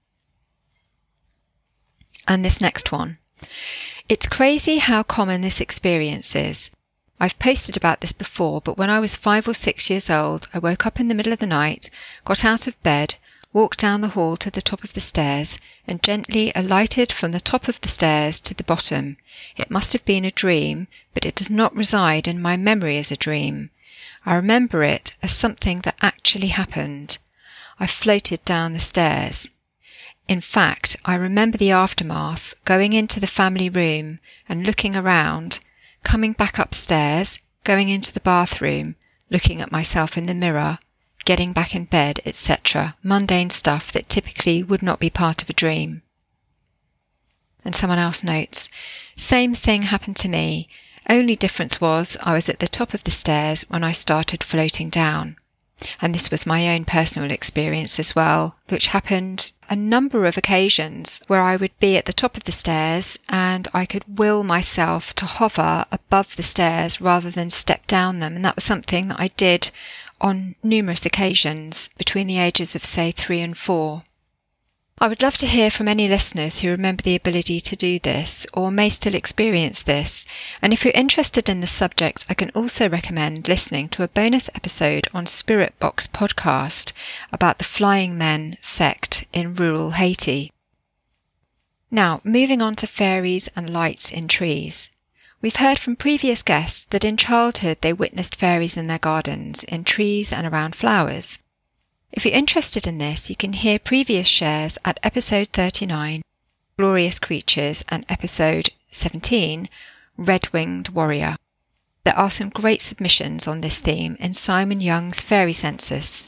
And this next one. It's crazy how common this experience is. I've posted about this before, but when I was five or six years old, I woke up in the middle of the night, got out of bed, walked down the hall to the top of the stairs, and gently alighted from the top of the stairs to the bottom. It must have been a dream, but it does not reside in my memory as a dream. I remember it as something that actually happened. I floated down the stairs. In fact, I remember the aftermath, going into the family room and looking around, coming back upstairs, going into the bathroom, looking at myself in the mirror, getting back in bed, et cetera. Mundane stuff that typically would not be part of a dream. And someone else notes, same thing happened to me. Only difference was I was at the top of the stairs when I started floating down. And this was my own personal experience as well, which happened a number of occasions where I would be at the top of the stairs and I could will myself to hover above the stairs rather than step down them. And that was something that I did on numerous occasions between the ages of, say, three and four. I would love to hear from any listeners who remember the ability to do this or may still experience this. And if you're interested in the subject, I can also recommend listening to a bonus episode on Spirit Box podcast about the Flying Men sect in rural Haiti. Now, moving on to fairies and lights in trees. We've heard from previous guests that in childhood they witnessed fairies in their gardens, in trees and around flowers. If you're interested in this, you can hear previous shares at episode thirty-nine, Glorious Creatures, and episode seventeen, Red-Winged Warrior. There are some great submissions on this theme in Simon Young's Fairy Census.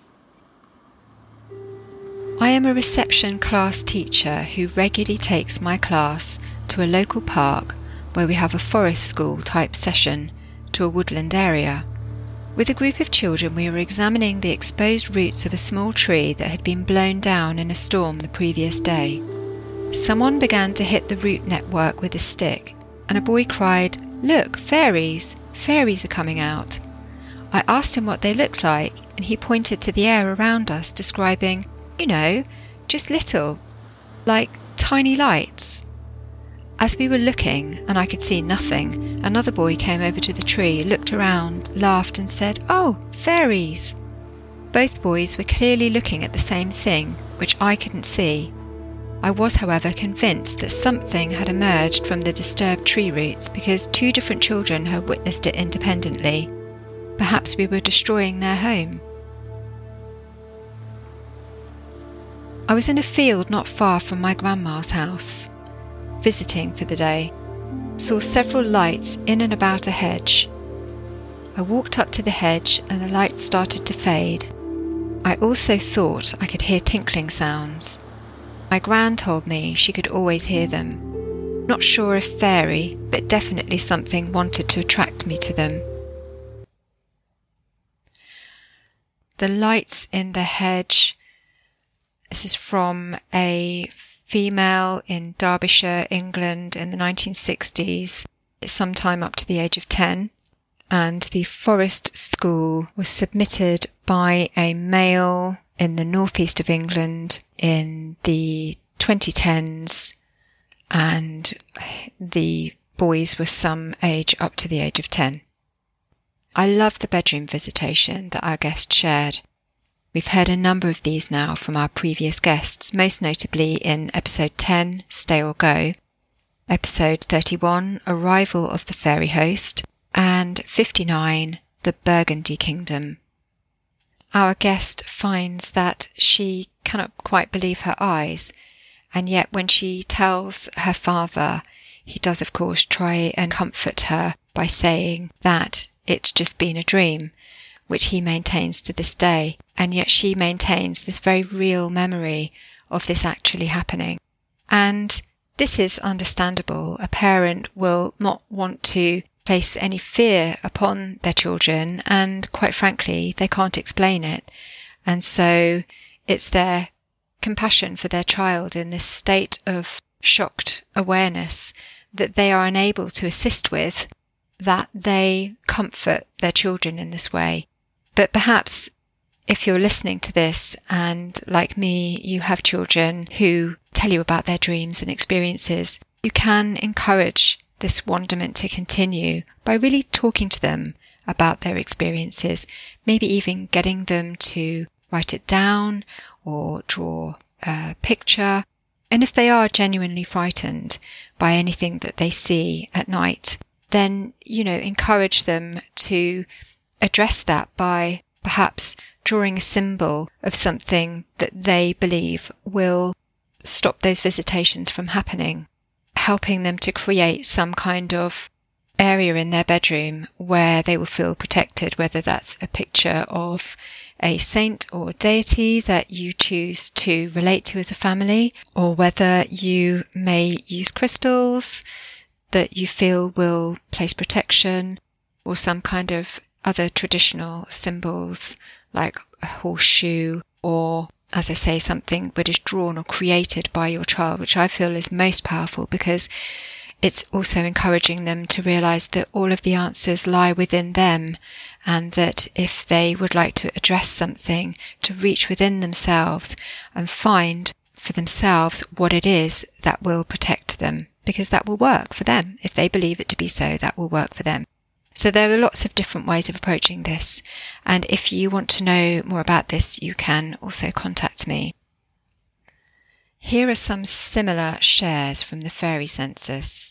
I am a reception class teacher who regularly takes my class to a local park where we have a forest school type session to a woodland area. With a group of children, we were examining the exposed roots of a small tree that had been blown down in a storm the previous day. Someone began to hit the root network with a stick, and a boy cried, "Look, fairies! Fairies are coming out!" I asked him what they looked like, and he pointed to the air around us, describing, you know, just little, like tiny lights. As we were looking, and I could see nothing, another boy came over to the tree, looked around, laughed and said, "Oh, fairies!" Both boys were clearly looking at the same thing, which I couldn't see. I was, however, convinced that something had emerged from the disturbed tree roots because two different children had witnessed it independently. Perhaps we were destroying their home. I was in a field not far from my grandma's house, visiting for the day. Saw several lights in and about a hedge. I walked up to the hedge and the lights started to fade. I also thought I could hear tinkling sounds. My gran told me she could always hear them. Not sure if fairy, but definitely something wanted to attract me to them. The lights in the hedge. This is from a female in Derbyshire, England in the nineteen sixties, sometime up to the age of ten. And the Forest School was submitted by a male in the northeast of England in the twenty tens, and the boys were some age up to the age of ten. I love the bedroom visitation that our guest shared. We've heard a number of these now from our previous guests, most notably in episode ten, Stay or Go, episode thirty-one, Arrival of the Fairy Host, and fifty-nine, The Burgundy Kingdom. Our guest finds that she cannot quite believe her eyes, and yet when she tells her father, he does of course try and comfort her by saying that it's just been a dream, which he maintains to this day, and yet she maintains this very real memory of this actually happening. And this is understandable. A parent will not want to place any fear upon their children, and quite frankly, they can't explain it. And so it's their compassion for their child in this state of shocked awareness that they are unable to assist with, that they comfort their children in this way. But perhaps if you're listening to this and, like me, you have children who tell you about their dreams and experiences, you can encourage this wonderment to continue by really talking to them about their experiences, maybe even getting them to write it down or draw a picture. And if they are genuinely frightened by anything that they see at night, then, you know, encourage them to address that by perhaps drawing a symbol of something that they believe will stop those visitations from happening, helping them to create some kind of area in their bedroom where they will feel protected, whether that's a picture of a saint or deity that you choose to relate to as a family, or whether you may use crystals that you feel will place protection, or some kind of other traditional symbols like a horseshoe, or, as I say, something that is drawn or created by your child, which I feel is most powerful because it's also encouraging them to realize that all of the answers lie within them, and that if they would like to address something, to reach within themselves and find for themselves what it is that will protect them, because that will work for them. If they believe it to be so, that will work for them. So there are lots of different ways of approaching this, and if you want to know more about this, you can also contact me. Here are some similar shares from the fairy census.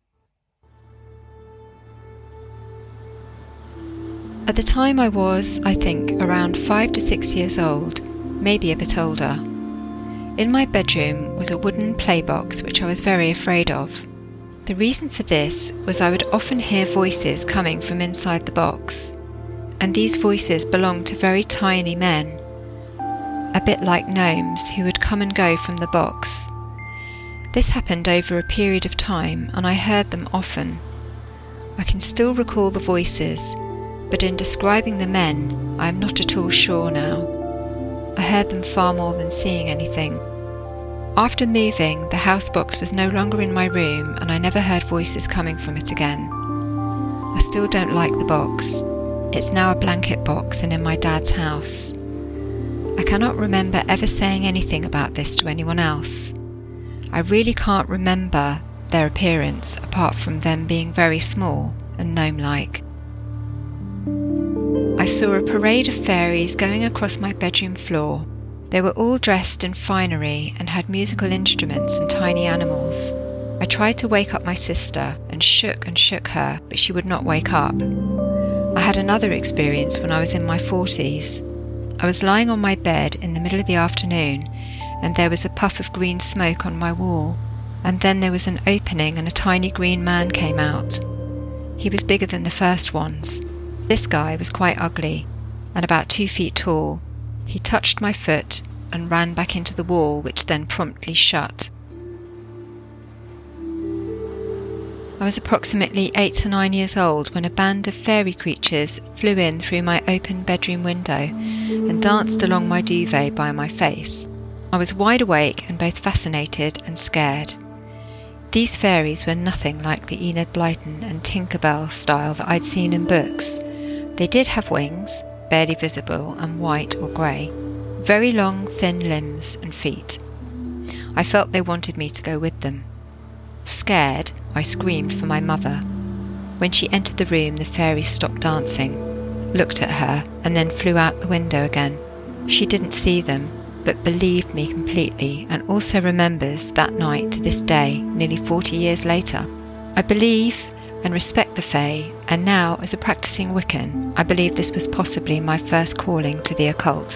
At the time I was, I think, around five to six years old, maybe a bit older. In my bedroom was a wooden playbox which I was very afraid of. The reason for this was I would often hear voices coming from inside the box, and these voices belonged to very tiny men, a bit like gnomes who would come and go from the box. This happened over a period of time, and I heard them often. I can still recall the voices, but in describing the men, I am not at all sure now. I heard them far more than seeing anything. After moving, the house box was no longer in my room, and I never heard voices coming from it again. I still don't like the box. It's now a blanket box and in my dad's house. I cannot remember ever saying anything about this to anyone else. I really can't remember their appearance apart from them being very small and gnome-like. I saw a parade of fairies going across my bedroom floor. They were all dressed in finery and had musical instruments and tiny animals. I tried to wake up my sister and shook and shook her, but she would not wake up. I had another experience when I was in my forties. I was lying on my bed in the middle of the afternoon, and there was a puff of green smoke on my wall, and then there was an opening and a tiny green man came out. He was bigger than the first ones. This guy was quite ugly and about two feet tall. He touched my foot and ran back into the wall, which then promptly shut. I was approximately eight to nine years old when a band of fairy creatures flew in through my open bedroom window and danced along my duvet by my face. I was wide awake and both fascinated and scared. These fairies were nothing like the Enid Blyton and Tinker Bell style that I'd seen in books. They did have wings, barely visible and white or grey, very long thin limbs and feet. I felt they wanted me to go with them. Scared, I screamed for my mother. When she entered the room, the fairies stopped dancing, looked at her, and then flew out the window again. She didn't see them, but believed me completely, and also remembers that night to this day, nearly forty years later. I believe and respect the Fae, and now, as a practicing Wiccan, I believe this was possibly my first calling to the occult.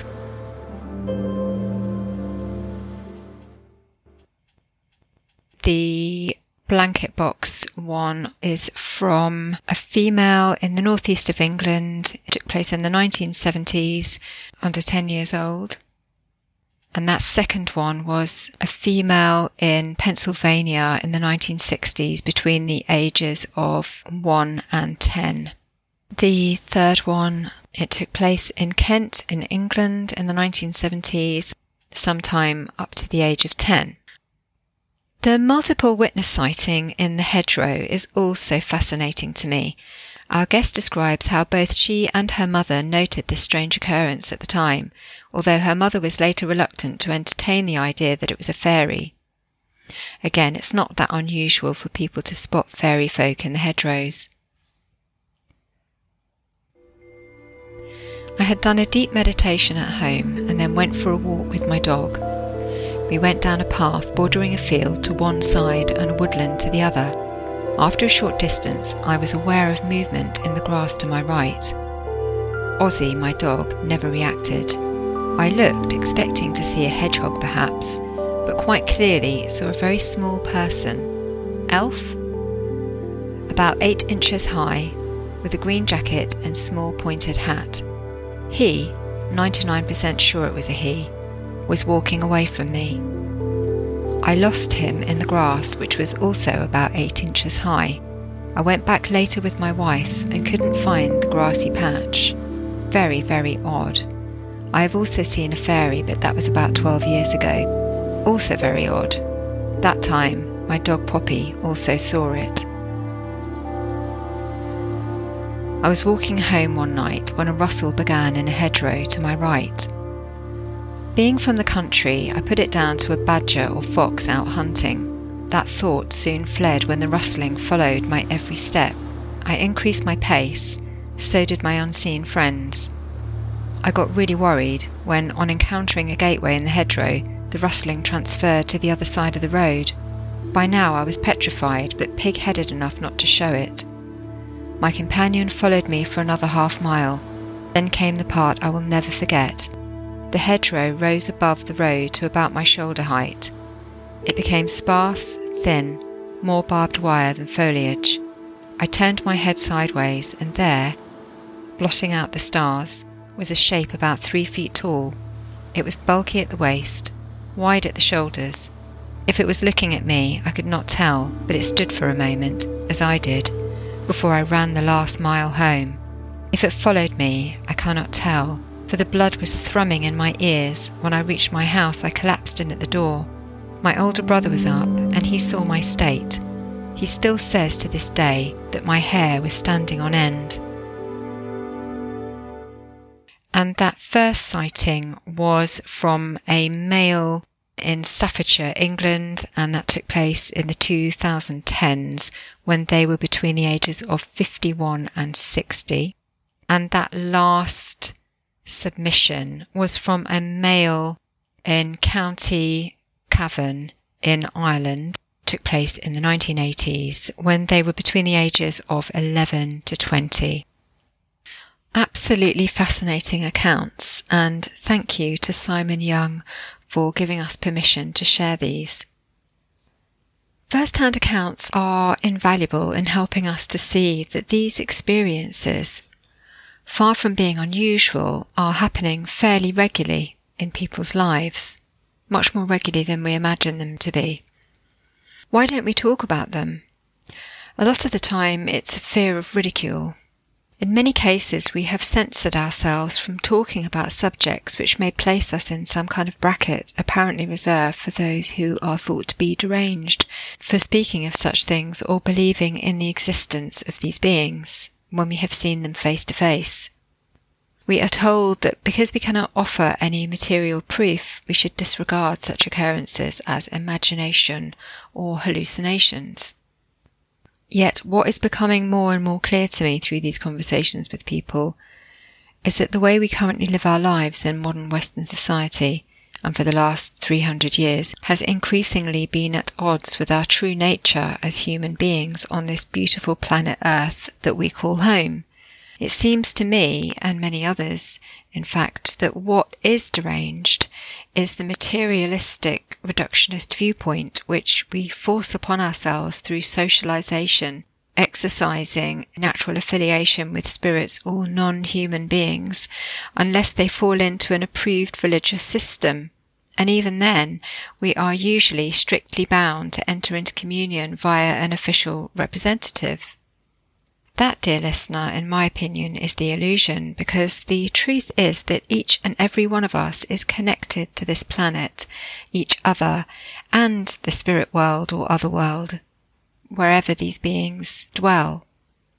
The blanket box one is from a female in the northeast of England. It took place in the nineteen seventies, under ten years old. And that second one was a female in Pennsylvania in the nineteen sixties, between the ages of one and ten. The third one, it took place in Kent in England in the nineteen seventies, sometime up to the age of ten. The multiple witness sighting in the hedgerow is also fascinating to me. Our guest describes how both she and her mother noted this strange occurrence at the time, although her mother was later reluctant to entertain the idea that it was a fairy. Again, it's not that unusual for people to spot fairy folk in the hedgerows. I had done a deep meditation at home and then went for a walk with my dog. We went down a path bordering a field to one side and a woodland to the other. After a short distance, I was aware of movement in the grass to my right. Ozzy, my dog, never reacted. I looked, expecting to see a hedgehog perhaps, but quite clearly saw a very small person. Elf? About eight inches high, with a green jacket and small pointed hat. He, ninety-nine percent sure it was a he, was walking away from me. I lost him in the grass, which was also about eight inches high. I went back later with my wife and couldn't find the grassy patch. Very, very odd. I have also seen a fairy, but that was about twelve years ago. Also very odd. That time, my dog Poppy also saw it. I was walking home one night when a rustle began in a hedgerow to my right. Being from the country, I put it down to a badger or fox out hunting. That thought soon fled when the rustling followed my every step. I increased my pace, so did my unseen friends. I got really worried when, on encountering a gateway in the hedgerow, the rustling transferred to the other side of the road. By now I was petrified, but pig-headed enough not to show it. My companion followed me for another half mile. Then came the part I will never forget. The hedgerow rose above the road to about my shoulder height. It became sparse, thin, more barbed wire than foliage. I turned my head sideways, and there, blotting out the stars, was a shape about three feet tall. It was bulky at the waist, wide at the shoulders. If it was looking at me, I could not tell, but it stood for a moment, as I did, before I ran the last mile home. If it followed me, I cannot tell, for the blood was thrumming in my ears. When I reached my house, I collapsed in at the door. My older brother was up, and he saw my state. He still says to this day that my hair was standing on end. And that first sighting was from a male in Staffordshire, England, and that took place in the twenty tens when they were between the ages of fifty-one and sixty. And that last submission was from a male in County Cavan in Ireland. It took place in the nineteen eighties when they were between the ages of eleven to twenty. Absolutely fascinating accounts, and thank you to Simon Young for giving us permission to share these. First-hand accounts are invaluable in helping us to see that these experiences, far from being unusual, are happening fairly regularly in people's lives, much more regularly than we imagine them to be. Why don't we talk about them? A lot of the time it's a fear of ridicule. In many cases we have censored ourselves from talking about subjects which may place us in some kind of bracket apparently reserved for those who are thought to be deranged for speaking of such things or believing in the existence of these beings when we have seen them face to face. We are told that because we cannot offer any material proof, we should disregard such occurrences as imagination or hallucinations. Yet what is becoming more and more clear to me through these conversations with people is that the way we currently live our lives in modern Western society, and for the last three hundred years, has increasingly been at odds with our true nature as human beings on this beautiful planet Earth that we call home. It seems to me, and many others, in fact, that what is deranged is the materialistic reductionist viewpoint which we force upon ourselves through socialization, exercising natural affiliation with spirits or non-human beings, unless they fall into an approved religious system. And even then, we are usually strictly bound to enter into communion via an official representative. That, dear listener, in my opinion, is the illusion, because the truth is that each and every one of us is connected to this planet, each other, and the spirit world or other world, wherever these beings dwell.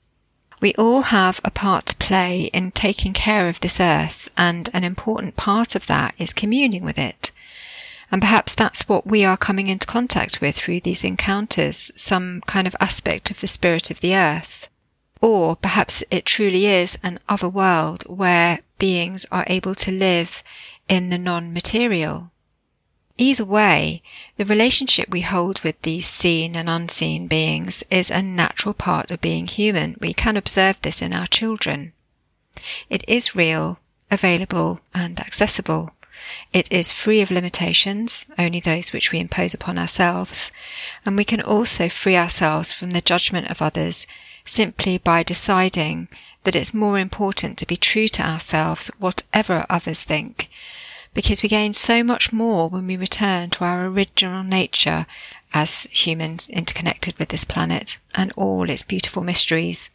We all have a part to play in taking care of this earth, and an important part of that is communing with it. And perhaps that's what we are coming into contact with through these encounters, some kind of aspect of the spirit of the earth. Or perhaps it truly is an other world where beings are able to live in the non-material. Either way, the relationship we hold with these seen and unseen beings is a natural part of being human. We can observe this in our children. It is real, available, and accessible. It is free of limitations, only those which we impose upon ourselves, and we can also free ourselves from the judgment of others simply by deciding that it's more important to be true to ourselves, whatever others think, because we gain so much more when we return to our original nature as humans interconnected with this planet and all its beautiful mysteries.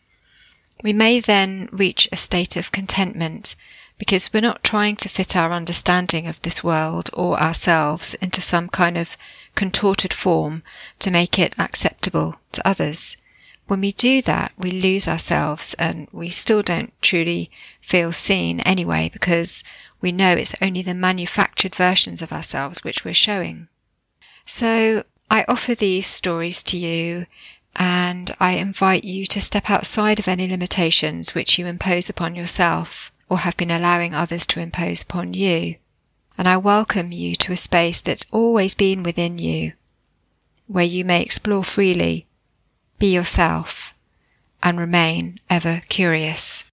We may then reach a state of contentment because we're not trying to fit our understanding of this world or ourselves into some kind of contorted form to make it acceptable to others. When we do that, we lose ourselves, and we still don't truly feel seen anyway, because we know it's only the manufactured versions of ourselves which we're showing. So I offer these stories to you, and I invite you to step outside of any limitations which you impose upon yourself or have been allowing others to impose upon you. And I welcome you to a space that's always been within you, where you may explore freely, be yourself, and remain ever curious.